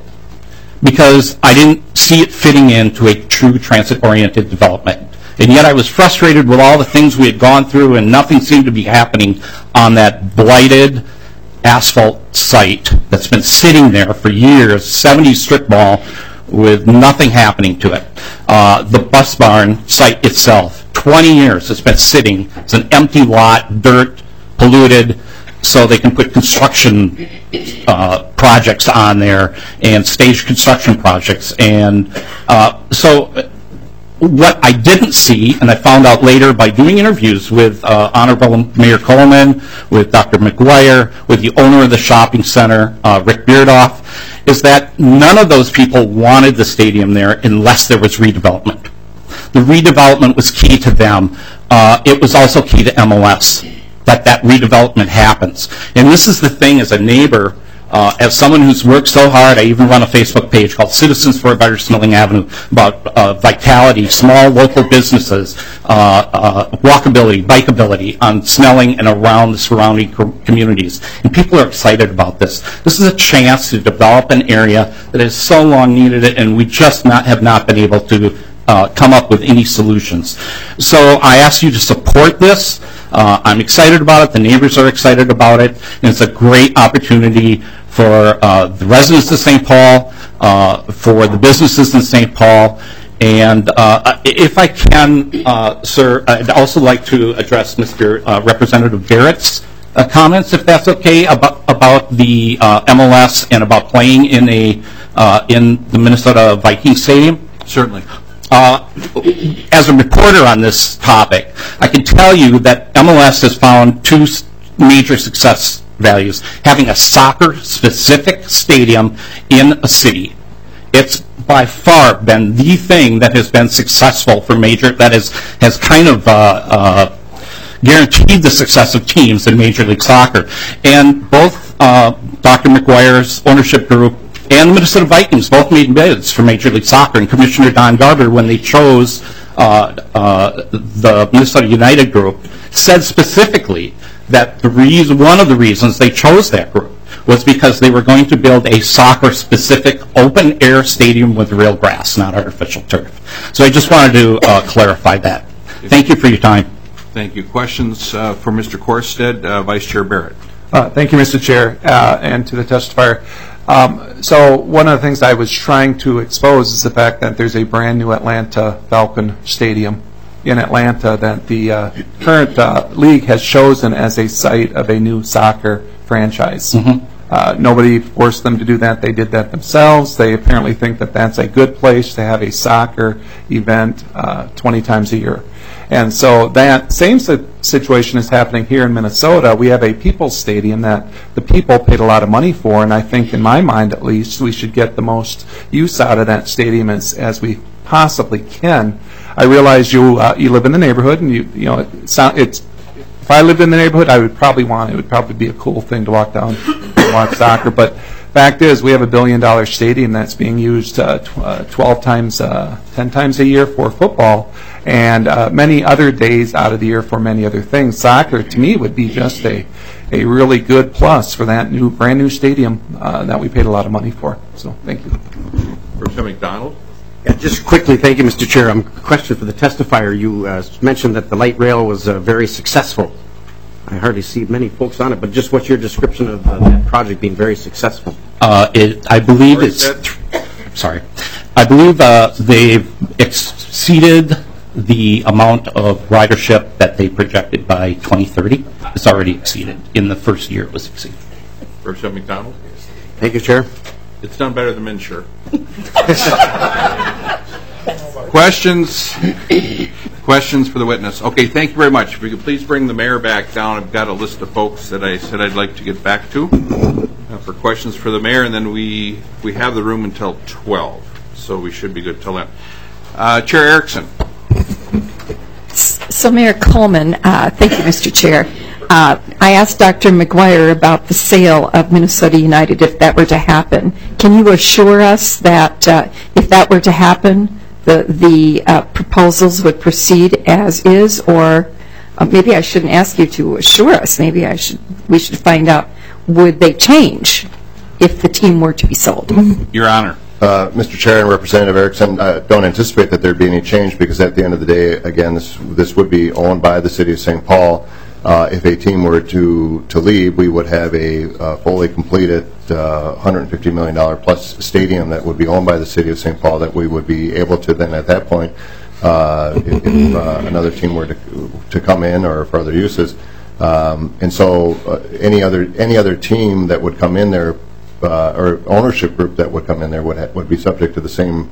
because I didn't see it fitting into a true transit-oriented development. And yet I was frustrated with all the things we had gone through, and nothing seemed to be happening on that blighted asphalt site that's been sitting there for years, seventies strip mall, with nothing happening to it. Uh, the bus barn site itself, twenty years it's been sitting. It's an empty lot, dirt, polluted, so they can put construction uh, projects on there and stage construction projects. And uh, so what I didn't see, and I found out later by doing interviews with uh, Honorable Mayor Coleman, with Doctor McGuire, with the owner of the shopping center, uh, Rick Beardoff, is that none of those people wanted the stadium there unless there was redevelopment. The redevelopment was key to them. Uh, it was also key to M O S, that that redevelopment happens. And this is the thing as a neighbor, uh, as someone who's worked so hard, I even run a Facebook page called Citizens for a Better Snelling Avenue about uh, vitality, small local businesses, uh, uh, walkability, bikeability on Snelling and around the surrounding co communities. And people are excited about this. This is a chance to develop an area that has so long needed it, and we just not have not been able to uh, come up with any solutions. So I ask you to support this. Uh, I'm excited about it. The neighbors are excited about it. And it's a great opportunity for uh, the residents of Saint Paul, uh, for the businesses in Saint Paul. And uh, if I can, uh, sir, I'd also like to address Mister Uh, Representative Barrett's uh, comments, if that's okay, about about the uh, M L S and about playing in a uh, in the Minnesota Vikings stadium?
Certainly.
Uh, as a reporter on this topic, I can tell you that M L S has found two major success values: having a soccer-specific stadium in a city. It's by far been the thing that has been successful for major, that is, has kind of uh, uh, guaranteed the success of teams in Major League Soccer. And both uh, Doctor McGuire's ownership group and the Minnesota Vikings both made bids for Major League Soccer. And Commissioner Don Garber, when they chose uh, uh, the Minnesota United group, said specifically that the reason, one of the reasons they chose that group was because they were going to build a soccer-specific open-air stadium with real grass, not artificial turf. So I just wanted to uh, clarify that. Thank you for your time.
Thank you. Questions uh, for Mister Korsted, uh, Vice Chair Barrett?
Uh, thank you, Mister Chair, uh, and to the testifier. Um, so one of the things I was trying to expose is the fact that there's a brand new Atlanta Falcon Stadium in Atlanta that the uh, current uh, league has chosen as a site of a new soccer franchise.
Mm-hmm.
Uh, nobody forced them to do that. They did that themselves. They apparently think that that's a good place to have a soccer event uh, twenty times a year. And so that same situation is happening here in Minnesota. We have a People's Stadium that the people paid a lot of money for, and I think, in my mind at least, we should get the most use out of that stadium as, as we possibly can. I realize you uh, you live in the neighborhood, and you you know it's, it's if I lived in the neighborhood, I would probably want it would probably be a cool thing to walk down and watch soccer. But fact is, we have a billion dollar stadium that's being used uh, tw- uh, twelve times, uh, ten times a year for football, and uh, many other days out of the year for many other things. Soccer, to me, would be just a a really good plus for that new brand new stadium uh, that we paid a lot of money for. So, thank you.
Representative McDonald.
Yeah, just quickly, thank you, Mister Chair. Um, a question for the testifier. You uh, mentioned that the light rail was uh, very successful. I hardly see many folks on it, but just what's your description of uh, that project being very successful?
Uh, it, I believe it's. Sorry, I believe uh, they've exceeded the amount of ridership that they projected by twenty thirty. It's already exceeded. In the first year, it was exceeded.
Representative McDonald.
Thank you, Chair.
It's done better than Minsure. Questions? Questions for the witness? Okay, thank you very much. If you could please bring the mayor back down. I've got a list of folks that I said I'd like to get back to uh, for questions for the mayor, and then we we have the room until twelve, so we should be good till then. Uh, Chair Erickson.
So, Mayor Coleman, uh, thank you, Mister Chair. Uh, I asked Doctor McGuire about the sale of Minnesota United if that were to happen. Can you assure us that uh, if that were to happen, the, the uh, proposals would proceed as is? Or uh, maybe I shouldn't ask you to assure us. Maybe I should. We should find out, would they change if the team were to be sold?
Your Honor.
Uh, Mister Chair and Representative Erickson, I don't anticipate that there'd be any change because at the end of the day, again, this this would be owned by the City of Saint Paul. Uh, if a team were to, to leave, we would have a uh, fully completed uh, one hundred fifty million dollars plus stadium that would be owned by the City of Saint Paul that we would be able to then at that point, uh, if, if uh, another team were to, to come in or for other uses. Um, and so uh, any other any other team that would come in there uh, or ownership group that would come in there would, ha- would be subject to the same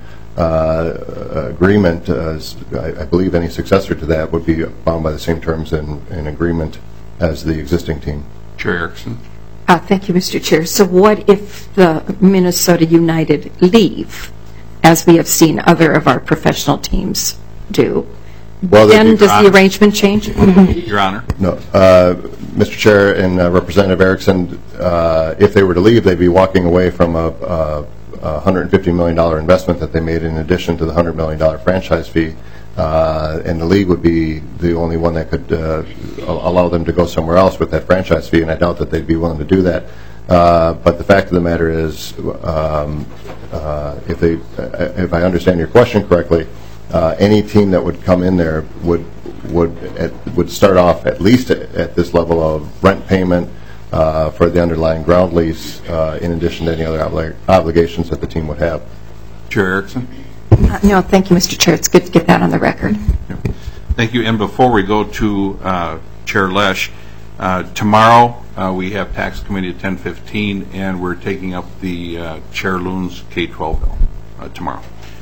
Uh, agreement. Uh, I, I believe any successor to that would be bound by the same terms and, and agreement as the existing team.
Chair Erickson.
Uh, thank you, Mister Chair. So what if the Minnesota United leave, as we have seen other of our professional teams do?
Well,
then does the arrangement change?
Your Honor.
No. Uh, Mister Chair and uh, Representative Erickson, uh, if they were to leave, they'd be walking away from a, a one hundred fifty million dollars investment that they made in addition to the one hundred million dollars franchise fee, uh, and the league would be the only one that could uh, allow them to go somewhere else with that franchise fee, and I doubt that they'd be willing to do that. Uh, but the fact of the matter is, um, uh, if they, if I understand your question correctly, uh, any team that would come in there would would at, would start off at least at, at this level of rent payment Uh, for the underlying ground lease, uh, in addition to any other obli- obligations that the team would have.
Chair Erickson.
Uh, no, thank you, Mister Chair. It's good to get that on the record.
Thank you. And before we go to uh, Chair Lesh, Uh, Tomorrow, uh, we have tax committee at ten fifteen, and we're taking up the uh, Chair Loon's K twelve bill uh, tomorrow.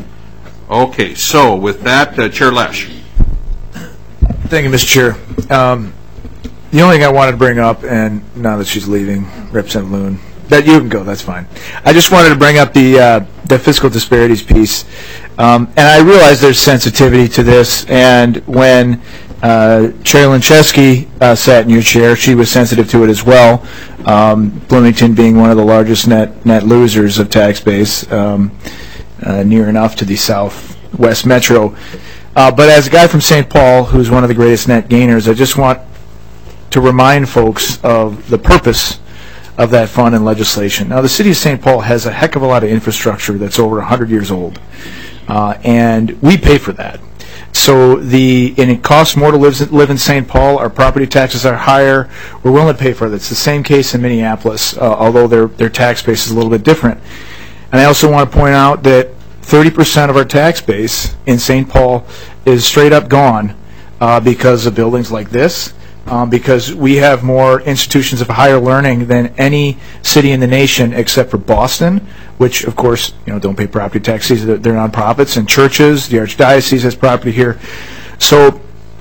Okay, so with that, uh, Chair Lesh.
Thank you, Mister Chair. Um, the only thing I wanted to bring up, and now that she's leaving, Representative Loon, that you can go, that's fine. I just wanted to bring up the uh, the fiscal disparities piece. Um, and I realize there's sensitivity to this, and when uh, Chair Lincheski uh, sat in your chair, she was sensitive to it as well, um, Bloomington being one of the largest net, net losers of tax base, um, uh, near enough to the southwest metro. Uh, but as a guy from Saint Paul, who's one of the greatest net gainers, I just want to remind folks of the purpose of that fund and legislation. Now, the city of Saint Paul has a heck of a lot of infrastructure that's over one hundred years old, uh, and we pay for that. So the and it costs more to live, live in Saint Paul. Our property taxes are higher. We're willing to pay for it. It's the same case in Minneapolis, uh, although their their tax base is a little bit different. And I also want to point out that thirty percent of our tax base in Saint Paul is straight up gone uh, because of buildings like this. Um, because we have more institutions of higher learning than any city in the nation except for Boston, which, of course, you know, don't pay property taxes. They're, they're nonprofits, and churches. The Archdiocese has property here. So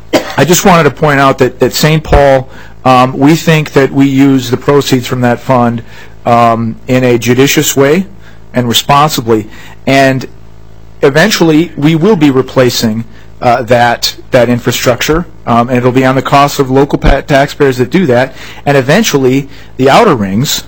I just wanted to point out that at Saint Paul, um, we think that we use the proceeds from that fund um, in a judicious way and responsibly. And eventually, we will be replacing Uh, that that infrastructure, um, and it'll be on the cost of local pa- taxpayers that do that. And eventually, the outer rings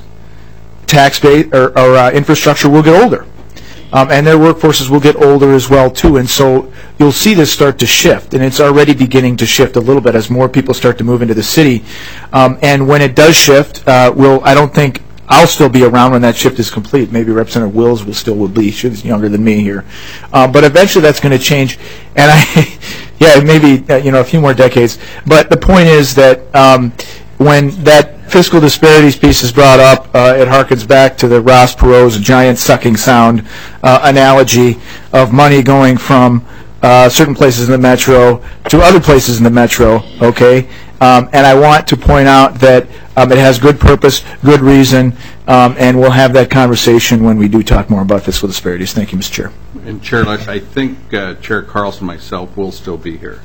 tax base or, or uh, infrastructure will get older, um, and their workforces will get older as well too. And so you'll see this start to shift, and it's already beginning to shift a little bit as more people start to move into the city. Um, and when it does shift, uh, will I don't think. I'll still be around when that shift is complete. Maybe Representative Wills will still will be. She's younger than me here, um, but eventually that's going to change. And I, yeah, maybe uh, you know a few more decades. But the point is that um, when that fiscal disparities piece is brought up, uh, it harkens back to the Ross Perot's giant sucking sound uh, analogy of money going from uh, certain places in the metro to other places in the metro. Okay. Um, and I want to point out that um, it has good purpose, good reason, um, and we'll have that conversation when we do talk more about fiscal disparities. Thank you, Mister Chair.
And Chair Lesh, I think uh, Chair Carlson and myself will still be here.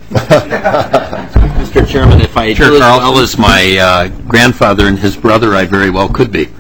Mister Chairman, if I
Chair
do as
Carlson.
well as my uh, grandfather and his brother, I very well could be.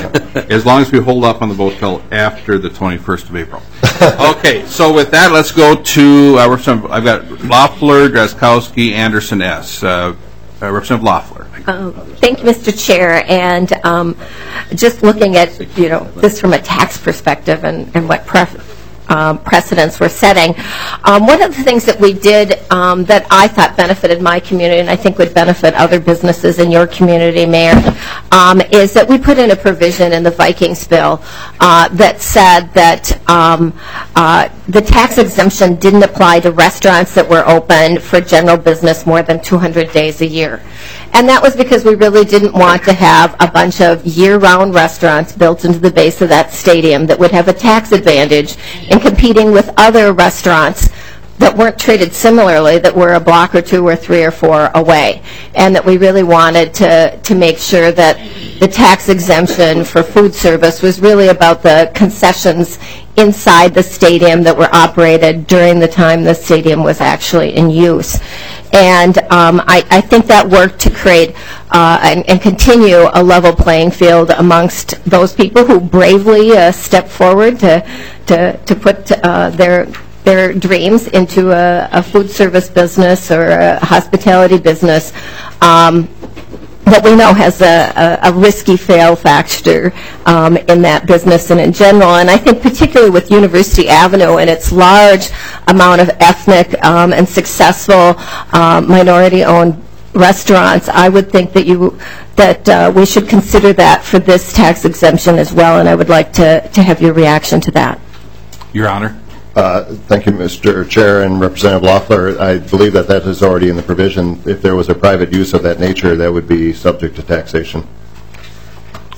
As long as we hold off on the vote till after the twenty-first of April. Okay, so with that, let's go to, uh, Representative, I've got Loeffler, Drazkowski, Anderson S. Uh, uh, Representative Loeffler.
Uh, Thank you, Mister Chair. And um, just looking at, you know, this from a tax perspective and, and what pref- um, precedents we're setting, um, one of the things that we did um, that I thought benefited my community and I think would benefit other businesses in your community, Mayor, um, is that we put in a provision in the Vikings bill uh, that said that um, uh, the tax exemption didn't apply to restaurants that were open for general business more than two hundred days a year. And that was because we really didn't want to have a bunch of year-round restaurants built into the base of that stadium that would have a tax advantage in competing with other restaurants that weren't treated similarly, that were a block or two or three or four away. And that we really wanted to, to make sure that the tax exemption for food service was really about the concessions inside the stadium that were operated during the time the stadium was actually in use. And um, I, I think that worked to create uh, and, and continue a level playing field amongst those people who bravely uh, step forward to to, to put uh, their their dreams into a, a food service business or a hospitality business um, that we know has a, a, a risky fail factor um, in that business and in general. And I think particularly with University Avenue and its large amount of ethnic um, and successful um, minority-owned restaurants, I would think that you that uh, we should consider that for this tax exemption as well. And I would like to, to have your reaction to that.
Your Honor.
Uh, thank you, Mister Chair and Representative Loeffler. I believe that that is already in the provision. If there was a private use of that nature, that would be subject to taxation.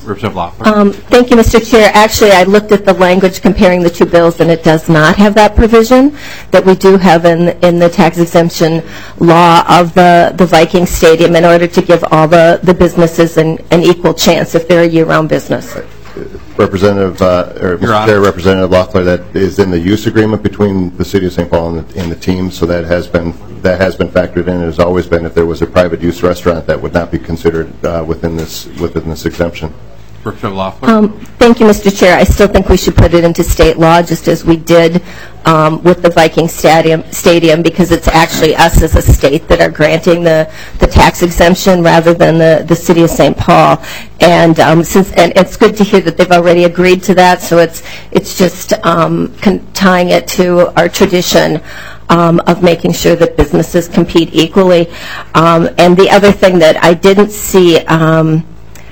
Representative Loeffler.
Um, thank you, Mister Chair. Actually, I looked at the language comparing the two bills, and it does not have that provision that we do have in in the tax exemption law of the, the Viking Stadium in order to give all the, the businesses an, an equal chance if they're a year-round business.
Right. Representative, uh, or Mister Chair, Representative Loeffler, that is in the use agreement between the City of Saint Paul and the, and the team, so that has been that has been factored in. It has always been. If there was a private use restaurant, that would not be considered uh, within this within this exemption.
Representative Loeffler.
Um, thank you, Mister Chair. I still think we should put it into state law, just as we did um, with the Viking Stadium, Stadium, because it's actually us as a state that are granting the, the tax exemption rather than the, the City of Saint Paul. And um, since and it's good to hear that they've already agreed to that. So it's it's just um, con- tying it to our tradition. Um, of making sure that businesses compete equally. Um, and the other thing that I didn't see um,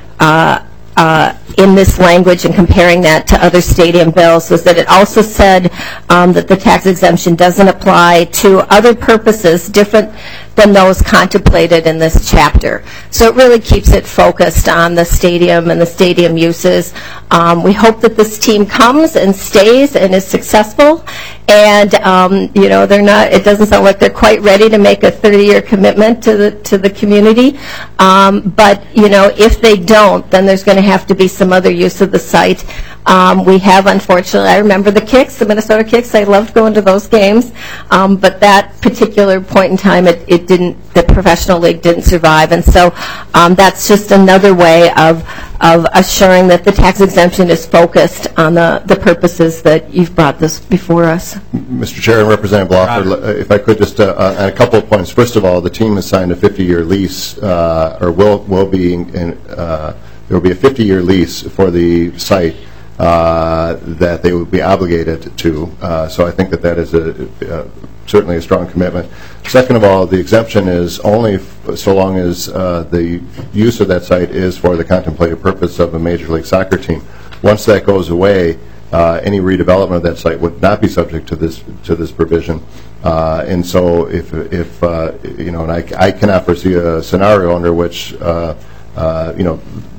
uh, uh, in this language and comparing that to other stadium bills was that it also said um, that the tax exemption doesn't apply to other purposes different than those contemplated in this chapter. So it really keeps it focused on the stadium and the stadium uses. Um, we hope that this team comes and stays and is successful. And um, you know, they're not. It doesn't sound like they're quite ready to make a thirty-year commitment to the to the community. Um, but you know, if they don't, then there's going to have to be some other use of the site. Um, we have, unfortunately, I remember the Kicks, the Minnesota Kicks. I loved going to those games, um, but that particular point in time, it, it didn't. The professional league didn't survive, and so um, that's just another way of of assuring that the tax exemption is focused on the the purposes that you've brought this before us.
Mister Chair and Representative Loeffler, if I could just uh, on a couple of points. First of all, the team has signed a fifty-year lease, uh, or will will be in. Uh, there will be a fifty-year lease for the site. Uh, that they would be obligated to. Uh, so I think that that is a, uh, certainly a strong commitment. Second of all, the exemption is only f- so long as uh, the use of that site is for the contemplated purpose of a Major League Soccer team. Once that goes away, uh, any redevelopment of that site would not be subject to this to this provision. Uh, and so, if if uh, you know, and I, I cannot foresee a scenario under which uh, uh, you know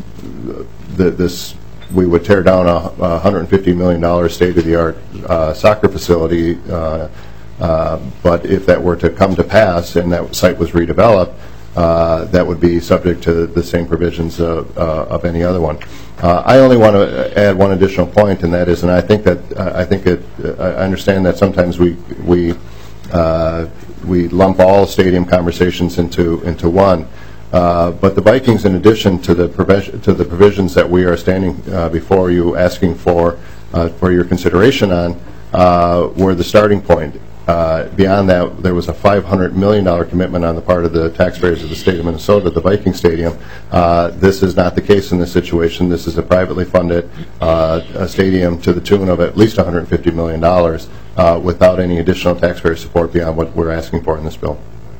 the, this. we would tear down a one hundred fifty million dollars state-of-the-art uh, soccer facility, uh, uh, but if that were to come to pass and that site was redeveloped, uh, that would be subject to the same provisions of, uh, of any other one. Uh, I only want to add one additional point, and that is, and I think that uh, I think it. Uh, I understand that sometimes we we uh, we lump all stadium conversations into into one. Uh, but the Vikings, in addition to the provision, to the provisions that we are standing uh, before you asking for uh, for your consideration on, uh, were the starting point. Uh, beyond that, there was a five hundred million dollars commitment on the part of the taxpayers of the state of Minnesota, the Viking Stadium. Uh, this is not the case in this situation. This is a privately funded uh, a stadium to the tune of at least one hundred fifty million dollars uh, without any additional taxpayer support beyond what we're asking for in this bill.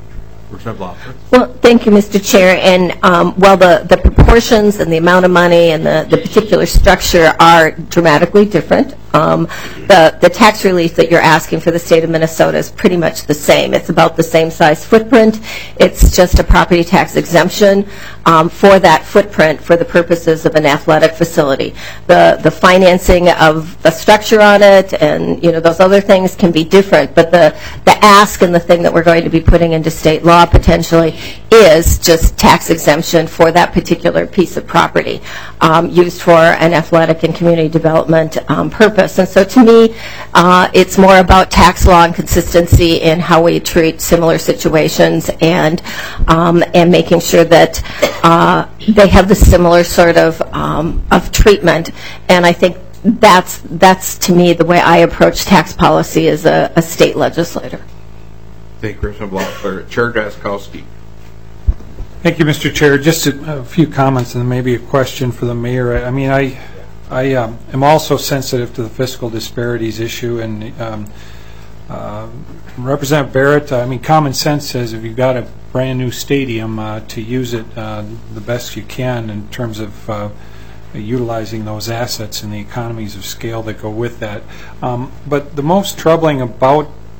Well, thank you, Mister Chair. And um, while the, the proportions and the amount of money and the, the particular structure are dramatically different, um, the, the tax relief that you're asking for the state of Minnesota is pretty much the same. It's about the same size footprint. It's just a property tax exemption um, for that footprint for the purposes of an athletic facility. The, the financing of the structure on it and, you know, those other things can be different, but the, the ask and the thing that we're going to be putting into state law potentially is just tax exemption for that particular piece of property um, used for an athletic and community development um, purpose. And so to me, uh, it's more about tax law and consistency in how we treat similar situations and um, and making sure that uh, they have the similar sort of um, of treatment. And I think that's that's to me the way I approach tax policy as a, a state legislator.
Thank you, Representative Loeffler. Chair Drazkowski.
Thank you, Mister Chair. Just a, a few comments and maybe a question for the mayor. I mean, I I um, am also sensitive to the fiscal disparities issue, and um, uh, Representative Barrett, I mean, common sense says if you've got a brand new stadium uh, to use it uh, the best you can in terms of uh, utilizing those assets and the economies of scale that go with that. Um, but the most troubling about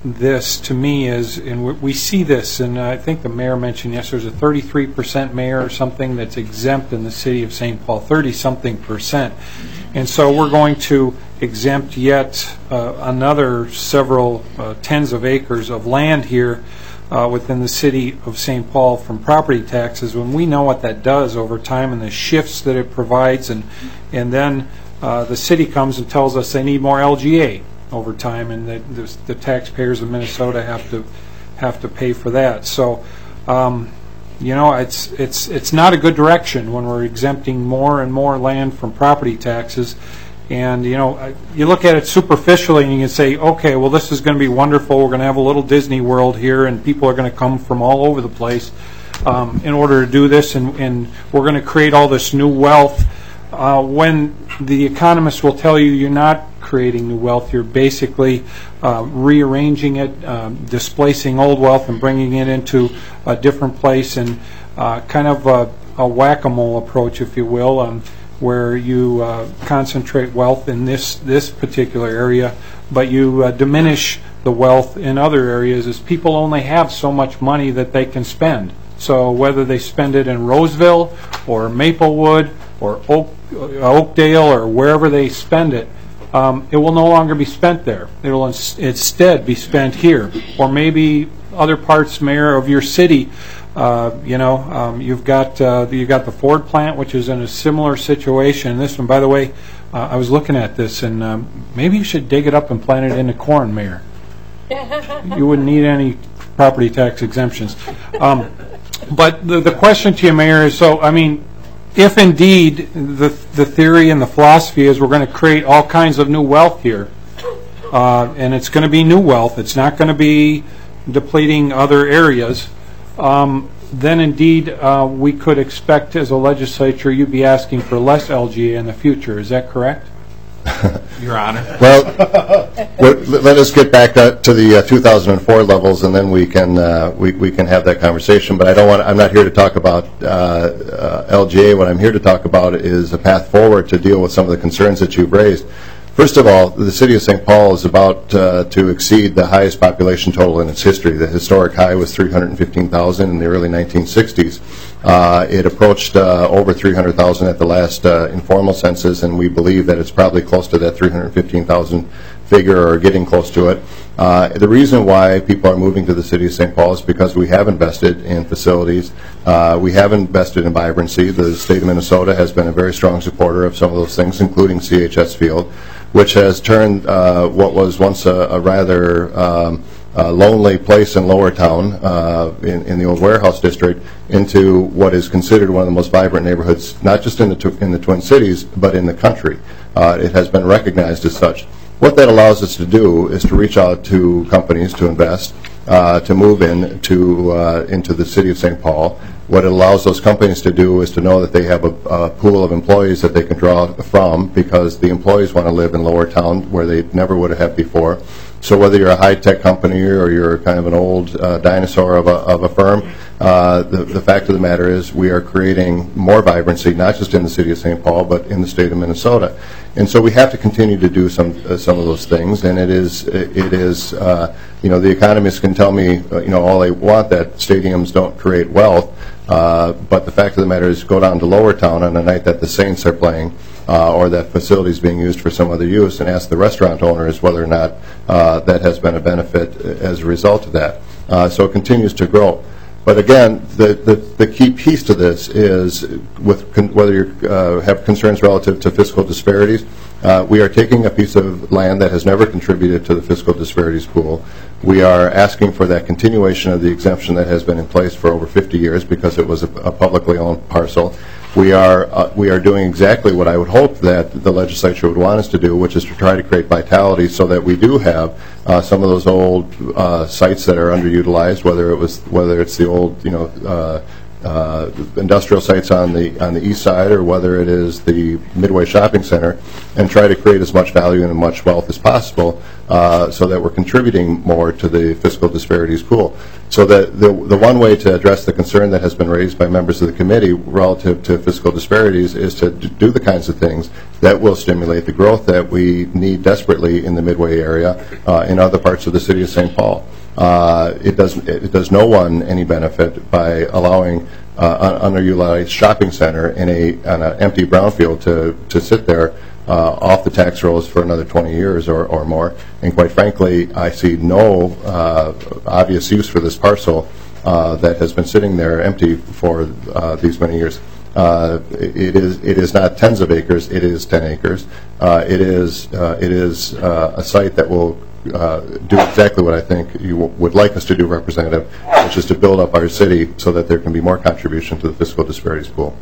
this to me is, and we- we see this, and I think the mayor mentioned yesterday, there's a thirty-three percent mayor or something that's exempt in the city of Saint Paul, thirty-something percent. And so we're going to exempt yet uh, another several uh, tens of acres of land here uh, within the city of Saint Paul from property taxes, when we know what that does over time and the shifts that it provides, and and then uh, the city comes and tells us they need more L G A over time, and that the, the taxpayers of Minnesota have to have to pay for that. So, um, you know, it's it's it's not a good direction when we're exempting more and more land from property taxes. And, you know, you look at it superficially and you can say, okay, well, this is going to be wonderful. We're going to have a little Disney World here, and people are going to come from all over the place um, in order to do this, and, and we're going to create all this new wealth. Uh, when the economists will tell you you're not creating new wealth, you're basically uh, rearranging it, uh, displacing old wealth and bringing it into a different place, and uh, kind of a, a whack-a-mole approach, if you will, um, where you uh, concentrate wealth in this this particular area, but you uh, diminish the wealth in other areas, as people only have so much money that they can spend. So whether they spend it in Roseville or Maplewood or Oak, uh, Oakdale or wherever they spend it, um, it will no longer be spent there. It will ins- instead be spent here, or maybe other parts, Mayor, of your city. Uh, you know, um, you've got uh, you've got the Ford plant, which is in a similar situation. This one, by the way, uh, I was looking at this, and um, maybe you should dig it up and plant it into corn, Mayor. You wouldn't need any property tax exemptions. Um, but the, the question to you, Mayor, is, so, I mean, if indeed the the theory and the philosophy is we're going to create all kinds of new wealth here, uh, and it's going to be new wealth, it's not going to be depleting other areas, Um, then indeed uh, we could expect as a legislature you'd be asking for less L G A in the future. Is that correct?
Your Honor.
Well, let us get back to the uh, two thousand four levels, and then we can uh, we, we can have that conversation. But I don't want. I'm not here to talk about uh, uh, L G A. What I'm here to talk about is a path forward to deal with some of the concerns that you've raised. First of all, the city of Saint Paul is about uh, to exceed the highest population total in its history. The historic high was three hundred fifteen thousand in the early nineteen sixties. Uh, it approached uh, over three hundred thousand at the last uh, informal census, and we believe that it's probably close to that three hundred fifteen thousand figure, or getting close to it. Uh, the reason why people are moving to the city of Saint Paul is because we have invested in facilities. Uh, we have invested in vibrancy. The state of Minnesota has been a very strong supporter of some of those things, including C H S Field, which has turned uh, what was once a, a rather um, uh, lonely place in Lower Town, uh, in, in the old warehouse district, into what is considered one of the most vibrant neighborhoods, not just in the, tw- in the Twin Cities, but in the country. Uh, it has been recognized as such. What that allows us to do is to reach out to companies to invest, uh, to move in to, uh, into the city of Saint Paul. What it allows those companies to do is to know that they have a, a pool of employees that they can draw from, because the employees want to live in Lower Town where they never would have before. So whether you're a high-tech company or you're kind of an old uh, dinosaur of a, of a firm, uh, the, the fact of the matter is we are creating more vibrancy, not just in the city of Saint Paul, but in the state of Minnesota. And so we have to continue to do some uh, some of those things. And it is it is uh, you know, the economists can tell me uh, you know all they want that stadiums don't create wealth, uh, but the fact of the matter is, go down to Lower Town on a night that the Saints are playing, Uh, or that facility is being used for some other use, and ask the restaurant owners whether or not uh, that has been a benefit as a result of that. Uh, so it continues to grow. But again, the, the, the key piece to this is, with con- whether you uh, have concerns relative to fiscal disparities, uh, we are taking a piece of land that has never contributed to the fiscal disparities pool. We are asking for that continuation of the exemption that has been in place for over fifty years, because it was a, a publicly owned parcel. We are uh, we are doing exactly what I would hope that the legislature would want us to do, which is to try to create vitality, so that we do have uh, some of those old uh, sites that are underutilized, whether it was whether it's the old you know uh, uh, industrial sites on the on the east side, or whether it is the Midway Shopping Center, and try to create as much value and as much wealth as possible, uh, so that we're contributing more to the fiscal disparities pool. So that the the one way to address the concern that has been raised by members of the committee relative to fiscal disparities is to do the kinds of things that will stimulate the growth that we need desperately in the Midway area, uh, in other parts of the city of Saint Paul. Uh, it does it does no one any benefit by allowing uh, an underutilized shopping center in a on an empty brownfield to to sit there uh, off the tax rolls for another twenty years or, or more. And quite frankly, I see no uh, obvious use for this parcel uh, that has been sitting there empty for uh, these many years. Uh, it is it is not tens of acres. It is ten acres. Uh, it is uh, it is uh, a site that will uh, do exactly what I think you w would like us to do, Representative, which is to build up our city so that there can be more contribution to the fiscal disparities pool.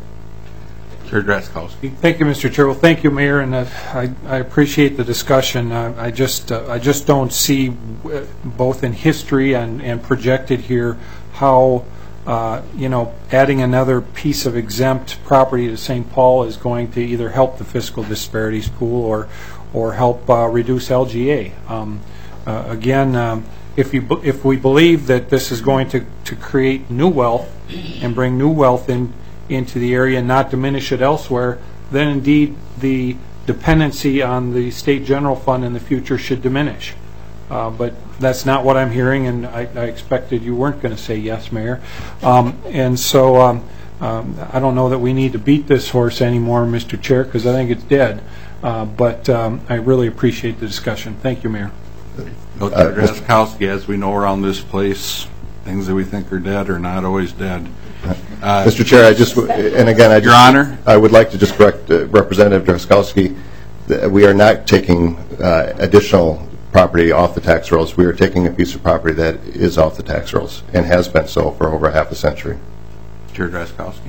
Chair Drazkowski.
Thank you, Mister Chair. Well, thank you, Mayor, and uh, I, I appreciate the discussion. Uh, I just uh, I just don't see, uh, both in history and, and projected here, how uh, you know adding another piece of exempt property to Saint Paul is going to either help the fiscal disparities pool or or help uh, reduce L G A. Um, uh, again, um, if you if we believe that this is going to to create new wealth and bring new wealth in. into the area and not diminish it elsewhere, then indeed the dependency on the state general fund in the future should diminish. Uh, but that's not what I'm hearing, and I, I expected you weren't going to say yes, Mayor. Um, and so um, um, I don't know that we need to beat this horse anymore, Mister Chair, because I think it's dead. Uh, but um, I really appreciate the discussion. Thank you, Mayor.
Well, Chair Drazkowski, as we know around this place, things that we think are dead are not always dead.
Uh, Mister Chair, I just, and again, I just,
Your Honor,
I would like to just correct uh, Representative Drazkowski. We are not taking uh, additional property off the tax rolls. We are taking a piece of property that is off the tax rolls and has been so for over half a century.
Chair Drazkowski,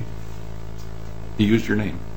you used your name.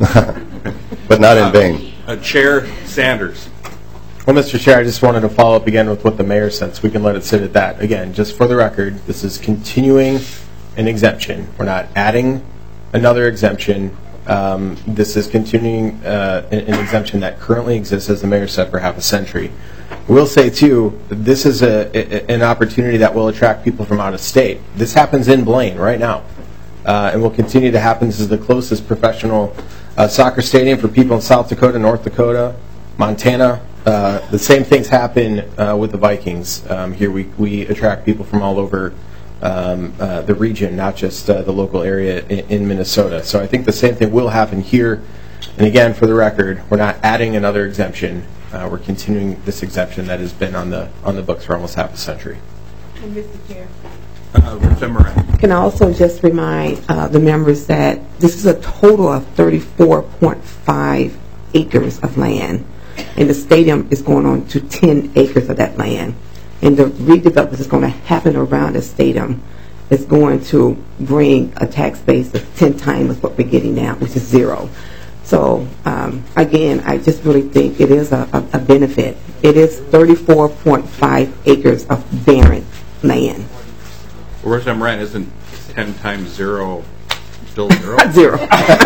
But not in vain.
Uh, Chair Sanders.
Well, Mister Chair, I just wanted to follow up again with what the mayor said, so we can let it sit at that. Again, just for the record, this is continuing an exemption. We're not adding another exemption. Um, this is continuing uh, an, an exemption that currently exists, as the mayor said, for half a century. I will say, too, that this is a, a, an opportunity that will attract people from out of state. This happens in Blaine right now, uh, and will continue to happen. This is the closest professional uh, soccer stadium for people in South Dakota, North Dakota, Montana. Uh, the same things happen uh, with the Vikings. Um, here we, we attract people from all over Um, uh, the region, not just uh, the local area in, in Minnesota. So I think the same thing will happen here. And again, for the record, we're not adding another exemption. Uh, we're continuing this exemption that has been on the on the books for almost half a century.
And Mister Chair,
uh,
can I also just remind uh, the members that this is a total of thirty-four point five acres of land, and the stadium is going on to ten acres of that land. And the redevelopment that's going to happen around the stadium is going to bring a tax base of ten times what we're getting now, which is zero. So, um, again, I just really think it is a, a, a benefit. It is thirty-four point five acres of barren land.
Where's that, Moran? Isn't ten times zero still zero?
Zero.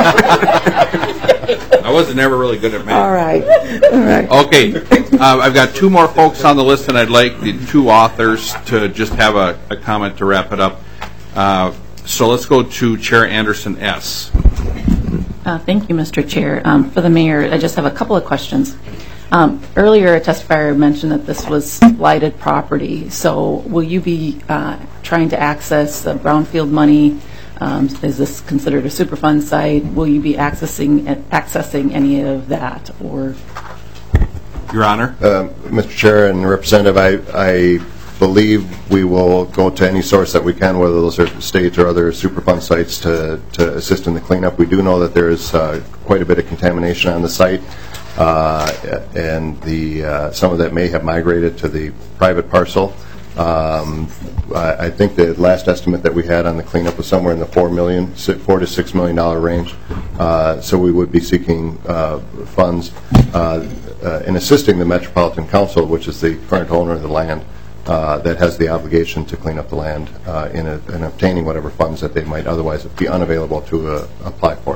I wasn't never really good at math.
All right. All right.
Okay. Uh, I've got two more folks on the list, and I'd like the two authors to just have a, a comment to wrap it up. Uh, so let's go to Chair Anderson S.
Uh, thank you, Mister Chair. Um, for the mayor, I just have a couple of questions. Um, earlier, a testifier mentioned that this was blighted property. So will you be uh, trying to access the brownfield money? Um, is this considered a Superfund site? Will you be accessing accessing any of that, or?
Your Honor,
uh, Mister Chair and Representative, I, I believe we will go to any source that we can, whether those are state or other Superfund sites, to to assist in the cleanup. We do know that there is uh, quite a bit of contamination on the site, uh, and the uh, some of that may have migrated to the private parcel. Um, I, I think the last estimate that we had on the cleanup was somewhere in the four million, four to six million dollar range. Uh, so we would be seeking uh, funds uh, uh, in assisting the Metropolitan Council, which is the current owner of the land, uh, that has the obligation to clean up the land uh, in, a, in obtaining whatever funds that they might otherwise be unavailable to uh, apply for.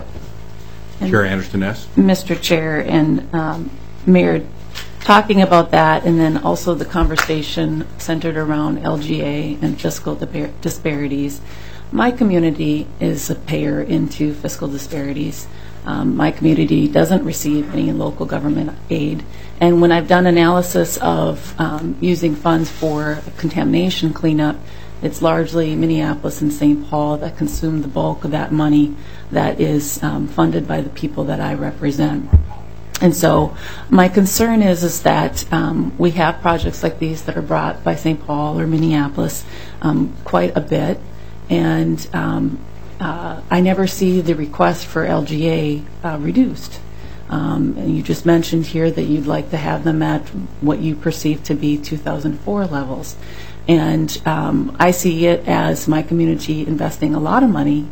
And
Chair Anderson-Ness.
Mister Chair and um, Mayor, talking about that, and then also the conversation centered around L G A and fiscal disparities. My community is a payer into fiscal disparities. Um, my community doesn't receive any local government aid. And when I've done analysis of um, using funds for contamination cleanup, it's largely Minneapolis and Saint Paul that consume the bulk of that money that is um, funded by the people that I represent. And so my concern is, is that um, we have projects like these that are brought by Saint Paul or Minneapolis um, quite a bit. And um, uh, I never see the request for L G A uh, reduced. Um, and you just mentioned here that you'd like to have them at what you perceive to be two thousand four levels. And um, I see it as my community investing a lot of money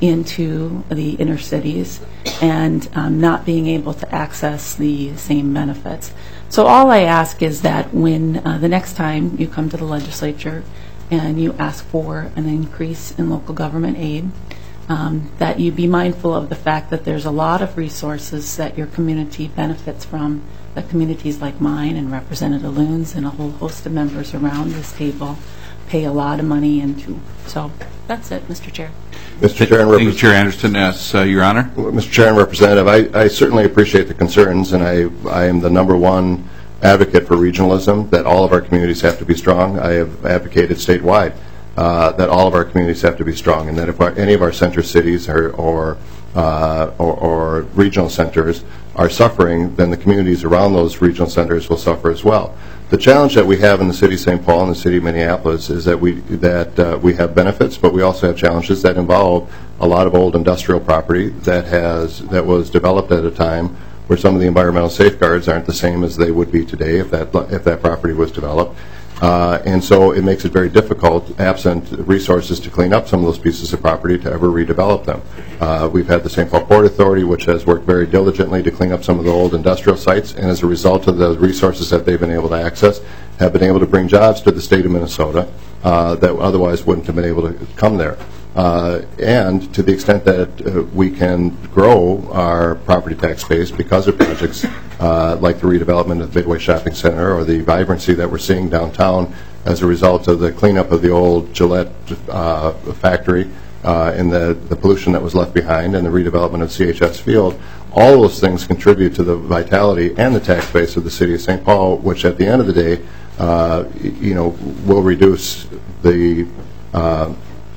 into the inner cities and um, not being able to access the same benefits. So all I ask is that when uh, the next time you come to the legislature and you ask for an increase in local government aid, um, that you be mindful of the fact that there's a lot of resources that your community benefits from, that communities like mine and Representative Loons and a whole host of members around this table pay a lot of money into. So that's it, Mister Chair.
Mister Chair and
Thank you, Chair Anderson-Ness. Uh, Your Honor.
Mister Chair and Representative, I, I certainly appreciate the concerns, and I, I am the number one advocate for regionalism, that all of our communities have to be strong. I have advocated statewide uh, that all of our communities have to be strong, and that if our, any of our center cities or or, uh, or or regional centers are suffering, then the communities around those regional centers will suffer as well. The challenge that we have in the city of Saint Paul and the city of Minneapolis is that we that uh, we have benefits, but we also have challenges that involve a lot of old industrial property that has that was developed at a time where some of the environmental safeguards aren't the same as they would be today if that if that property was developed. Uh, and so it makes it very difficult, absent resources to clean up some of those pieces of property, to ever redevelop them. Uh, we've had the Saint Paul Port Authority, which has worked very diligently to clean up some of the old industrial sites, and as a result of the resources that they've been able to access, have been able to bring jobs to the state of Minnesota uh, that otherwise wouldn't have been able to come there. Uh, and to the extent that uh, we can grow our property tax base because of projects uh, like the redevelopment of the Midway Shopping Center or the vibrancy that we're seeing downtown as a result of the cleanup of the old Gillette uh, factory uh, and the, the pollution that was left behind and the redevelopment of C H S Field, all those things contribute to the vitality and the tax base of the city of Saint Paul, which at the end of the day, uh, you know, will reduce the uh,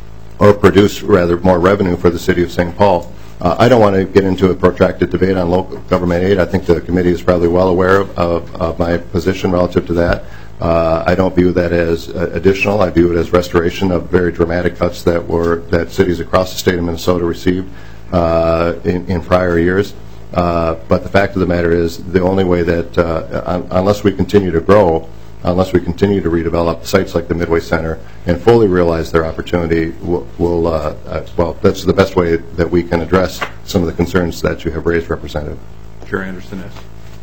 or produce, rather, more revenue for the city of Saint Paul. Uh, I don't want to get into a protracted debate on local government aid. I think the committee is probably well aware of, of, of my position relative to that. Uh, I don't view that as uh, additional. I view it as restoration of very dramatic cuts that were that cities across the state of Minnesota received uh, in, in prior years. Uh, but the fact of the matter is, the only way that, uh, un unless we continue to grow, unless we continue to redevelop sites like the Midway Center and fully realize their opportunity, we'll, we'll uh, uh, well, that's the best way that we can address some of the concerns that you have raised, Representative.
Chair Anderson-Ness.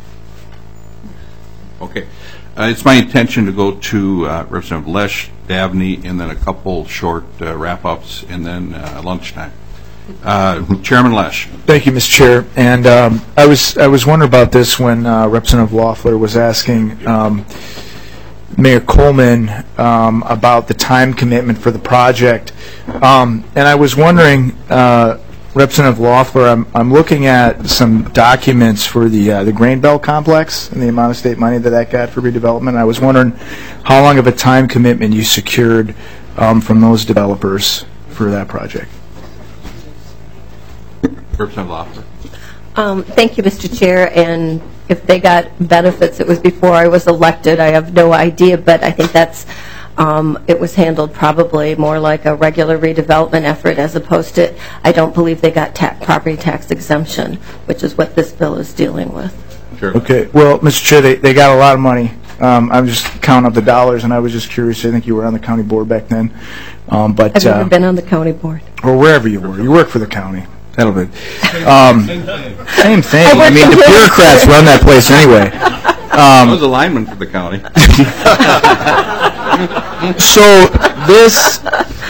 Okay. Uh, it's my intention to go to uh, Representative Lesh, Dabney, and then a couple short uh, wrap-ups, and then uh, lunchtime. Uh, Chairman Lesh.
Thank you, Mister Chair. And um, I was I was wondering about this when uh, Representative Loeffler was asking Um, Mayor Coleman um, about the time commitment for the project. Um, and I was wondering, uh, Representative Loeffler, I'm, I'm looking at some documents for the uh, the Grain Belt complex and the amount of state money that that got for redevelopment. I was wondering how long of a time commitment you secured um, from those developers for that project.
Representative Loeffler.
Um, thank you, Mister Chair. And if they got benefits, it was before I was elected. I have no idea, but I think that's um, it was handled probably more like a regular redevelopment effort as opposed to, I don't believe they got ta property tax exemption, which is what this bill is dealing with.
Sure.
Okay. Well, Mister Chair, they, they got a lot of money. Um, I'm just counting up the dollars, and I was just curious. I think you were on the county board back then. Um, but
I've never
uh,
been on the county board.
Or wherever you were. You work for the county. That'll be. Um, same thing.
I
I mean, the bureaucrats run that place anyway.
I was a lineman for the county.
So this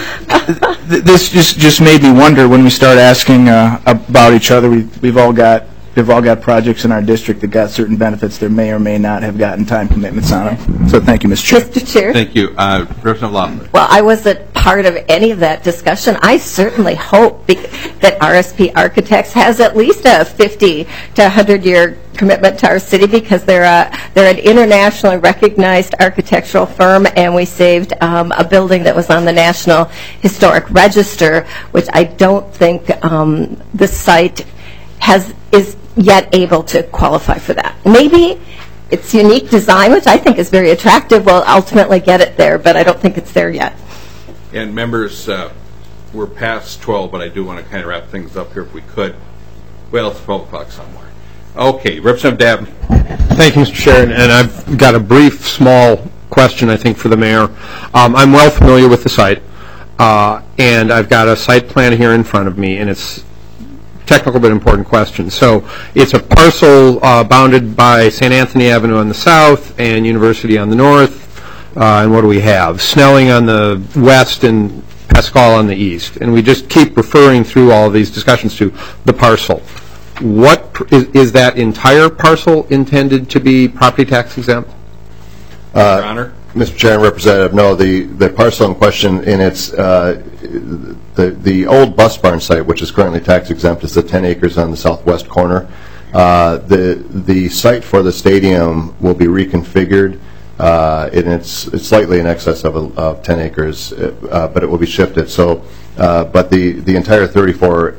th- this just just made me wonder when we start asking uh, about each other. We we've all got we've all got projects in our district that got certain benefits that may or may not have gotten time commitments on them. So thank you, Mister Chair.
Mister Chair?
Thank you. Uh, Representative Loeffler.
Well, I wasn't part of any of that discussion. I certainly hope be- that R S P Architects has at least a fifty to one hundred year commitment to our city, because they're a, they're an internationally recognized architectural firm, and we saved um, a building that was on the National Historic Register, which I don't think um, the site has is yet able to qualify for that. Maybe its unique design, which I think is very attractive, will ultimately get it there, but I don't think it's there yet.
And members, uh, we're past twelve, but I do want to kind of wrap things up here if we could. Well, it's twelve o'clock somewhere. Okay, Representative Dabney.
Thank you, Mister Chair, and I've got a brief, small question, I think, for the mayor. Um, I'm well familiar with the site, uh, and I've got a site plan here in front of me, and it's technical but important question. So it's a parcel uh, bounded by Saint Anthony Avenue on the south and University on the north, uh, and what do we have? Snelling on the west and Pascal on the east. And we just keep referring through all of these discussions to the parcel. What is, is that entire parcel intended to be property tax exempt?
Uh, Your Honor. Mister Chair and Representative, no, the, the parcel in question in its, uh, the, the old bus barn site, which is currently tax exempt, is the ten acres on the southwest corner. Uh, the, the site for the stadium will be reconfigured, uh, and it's, it's slightly in excess of, a, of ten acres, uh, but it will be shifted. So, uh, but the, the entire thirty-four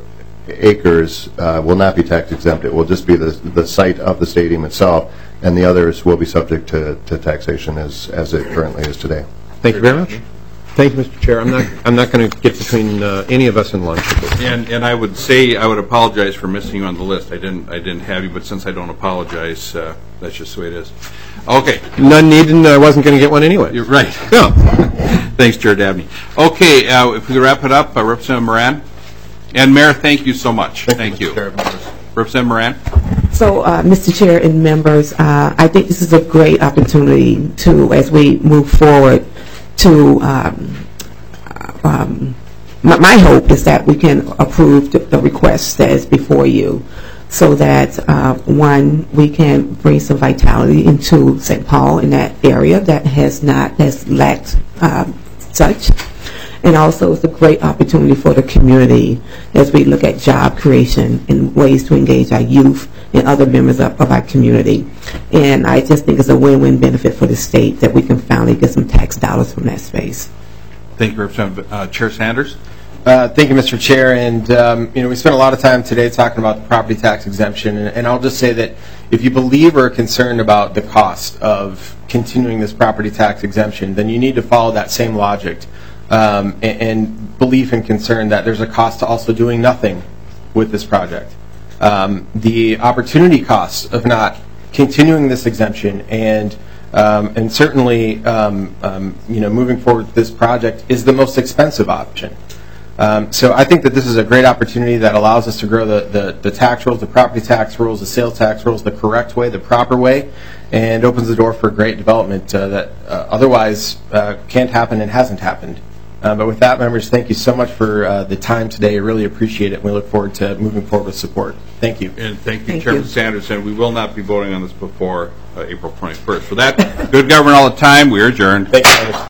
acres uh, will not be tax exempt. It will just be the, the site of the stadium itself, and the others will be subject to, to taxation as, as it currently is today.
Thank you very much. Thank you, Mister Chair. I'm not, I'm not going to get between uh, any of us in lunch.
And, and I would say, I would apologize for missing you on the list. I didn't, I didn't have you, but since I don't apologize, uh, that's just the way it is. Okay.
None needed, and I wasn't going to get one anyway.
You're right.
Yeah.
Thanks, Chair Dabney. Okay, uh, if we could wrap it up, uh, Representative Moran. And Mayor, thank you so much. Thank, thank you. you. Representative Moran.
So, uh, Mister Chair and members, uh, I think this is a great opportunity to, as we move forward, to um, um, my, my hope is that we can approve the, the request that is before you, so that uh, one, we can bring some vitality into Saint Paul in that area that has not has lacked um, such. And also it's a great opportunity for the community as we look at job creation and ways to engage our youth and other members of, of our community. And I just think it's a win-win benefit for the state that we can finally get some tax dollars from that space.
Thank you, Representative uh, Chair Sanders.
Uh, thank you, Mister Chair. And um, you know, we spent a lot of time today talking about the property tax exemption, and, and I'll just say that if you believe or are concerned about the cost of continuing this property tax exemption, then you need to follow that same logic. Um, and, and belief and concern that there's a cost to also doing nothing with this project. Um, the opportunity costs of not continuing this exemption and um, and certainly um, um, you know, moving forward with this project is the most expensive option. Um, so I think that this is a great opportunity that allows us to grow the, the, the tax rules, the property tax rules, the sales tax rules the correct way, the proper way, and opens the door for great development uh, that uh, otherwise uh, can't happen and hasn't happened. Uh, but with that, members, thank you so much for uh, the time today. I really appreciate it, and we look forward to moving forward with support. Thank you.
And thank you,
Thank
Chairman
you.
Sanders. And we will not be voting on this before uh, April twenty-first. For that, good government all the time. We are adjourned.
Thank you, members.